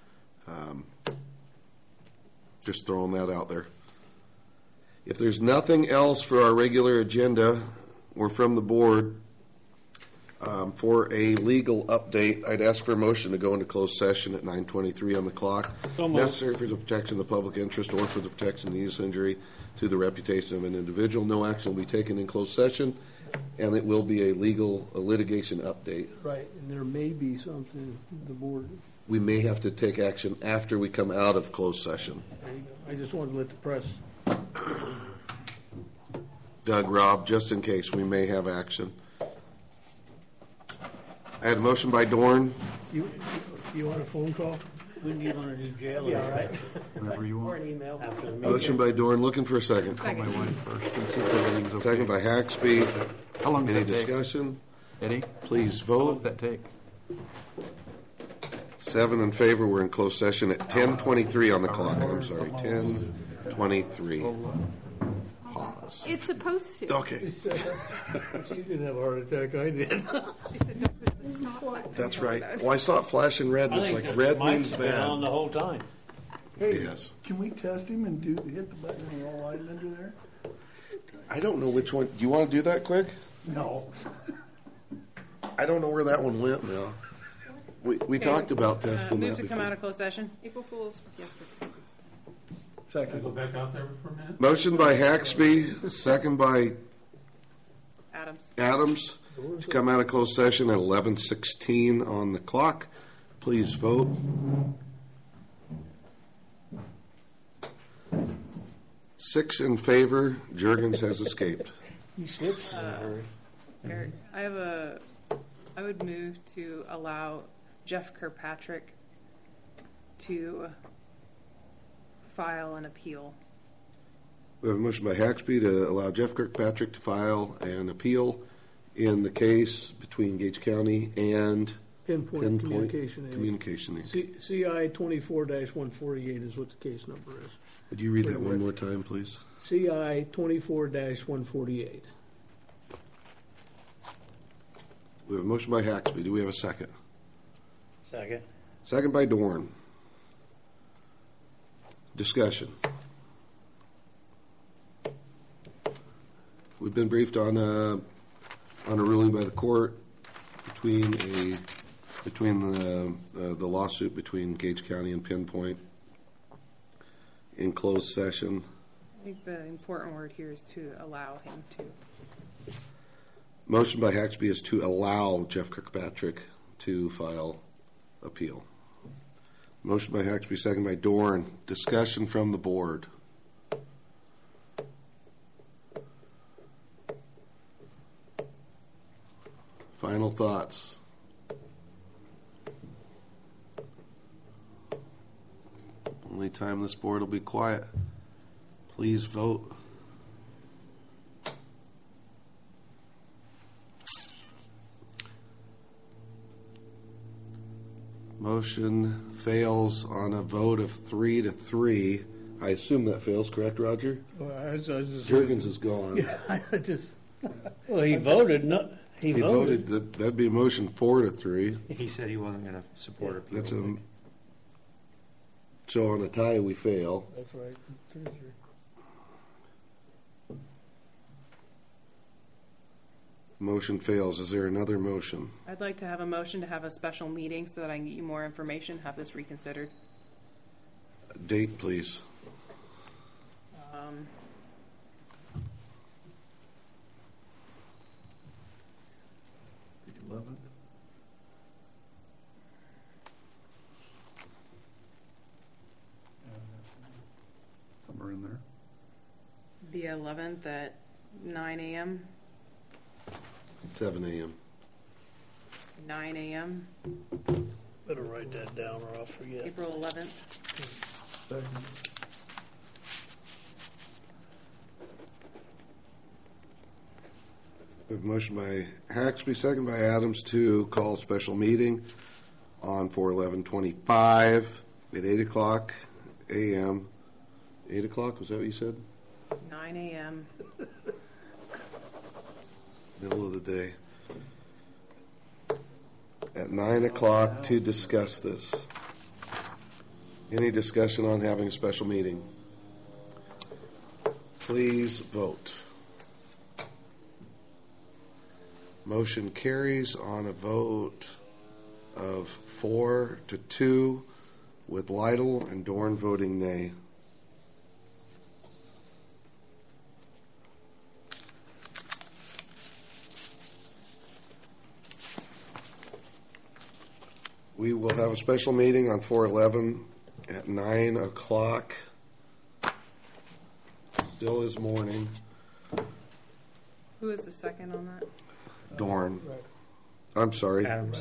Just throwing that out there. If there's nothing else for our regular agenda or from the board, for a legal update, I'd ask for a motion to go into closed session at 9:23 on the clock. Necessary for the protection of the public interest or for the protection of the use injury to the reputation of an individual. No action will be taken in closed session, and it will be a litigation update. Right, and there may be something the board. We may have to take action after we come out of closed session. I just wanted to let the press. Doug, Rob, just in case, we may have action. I had a motion by Dorn. You want a phone call? When do you want to do jail? Yeah, all right. Whenever you Or want. an email after the meeting. Motion by Dorn, looking for a second. Call my wife first and see if everything's okay. Second by Haxby. How long does Any that take? discussion? Eddie? Please How long vote. does that take? 7 in favor. We're in closed session at 10:23 on the clock. I'm sorry, 10:23. Pause. It's supposed to. Okay. She didn't have a heart attack, I did. She said, don't put the stop button. That's right. Well, I saw it flashing red. It's like red means been on bad. the whole time. Hey, Yes. can we test him and hit the button and all light under there? I don't know which one. Do you want to do that quick? No. Uh, I don't know where that one went now. We talked about testing Move that to come before. out of closed session. April Fool's was yesterday. Second. Go back out there for a minute? Motion by Haxby, second by Adams. Adams to come out of closed session at 11:16 on the clock. Please vote. 6 in favor. Jurgens has escaped. You switched in a hurry. Eric, I would move to allow Jeff Kirkpatrick to file an appeal. We have a motion by Haxby to allow Jeff Kirkpatrick to file an appeal in the case between Gage County and Pinpoint Communication Aid. Communication Aid. CI 24-148 is what the case number is. Would you read that one more time, please? CI 24-148. We have a motion by Haxby. Do we have a second? Second. Second by Dorn. Discussion. We've been briefed on a ruling by the court between the lawsuit between Gage County and Pinpoint in closed session. I think the important word here is to allow him to. Motion by Haxby is to allow Jeff Kirkpatrick to file appeal. Motion by Haxby, second by Dorn. Discussion from the board. Final thoughts. Only time this board will be quiet. Please vote. Motion fails on a vote of 3-3. I assume that fails, correct, Roger? Well, I just Jurgens is gone. Yeah, I just. Well, he voted. He voted. That'd be a motion 4-3. He said he wasn't going to support appeal. That's so on a tie we fail. That's right. 3-3. Motion fails. Is there another motion? I'd like to have a motion to have a special meeting so that I can get you more information, have this reconsidered. Date, please. The 11th. Somewhere in there. The 11th at 9 a.m. 7 a.m. 9 a.m. Better write that down or I'll forget. April 11th. We have a motion by Haxby, second by Adams to call a special meeting on 4/11/25 at 8 o'clock a.m. 8 o'clock, was that what you said? 9 a.m. Middle of the day. At 9 o'clock to discuss this. Any discussion on having a special meeting? Please vote. Motion carries on a vote of 4-2 with Lytle and Dorn voting nay. We will have a special meeting on 4/11 at 9 o'clock. Still is morning. Who is the second on that? Dorn. I'm sorry. Adams.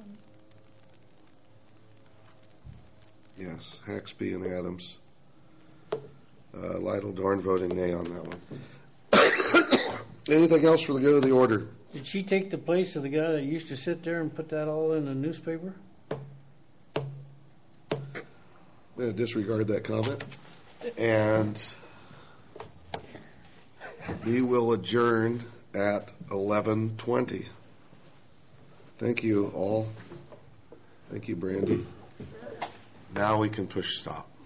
Yes, Haxby and Adams. Lytle, Dorn voting nay on that one. Anything else for the good of the order? Did she take the place of the guy that used to sit there and put that all in the newspaper? Disregard that comment. And we will adjourn at 11:20. Thank you all. Thank you, Brandy. Now we can push stop.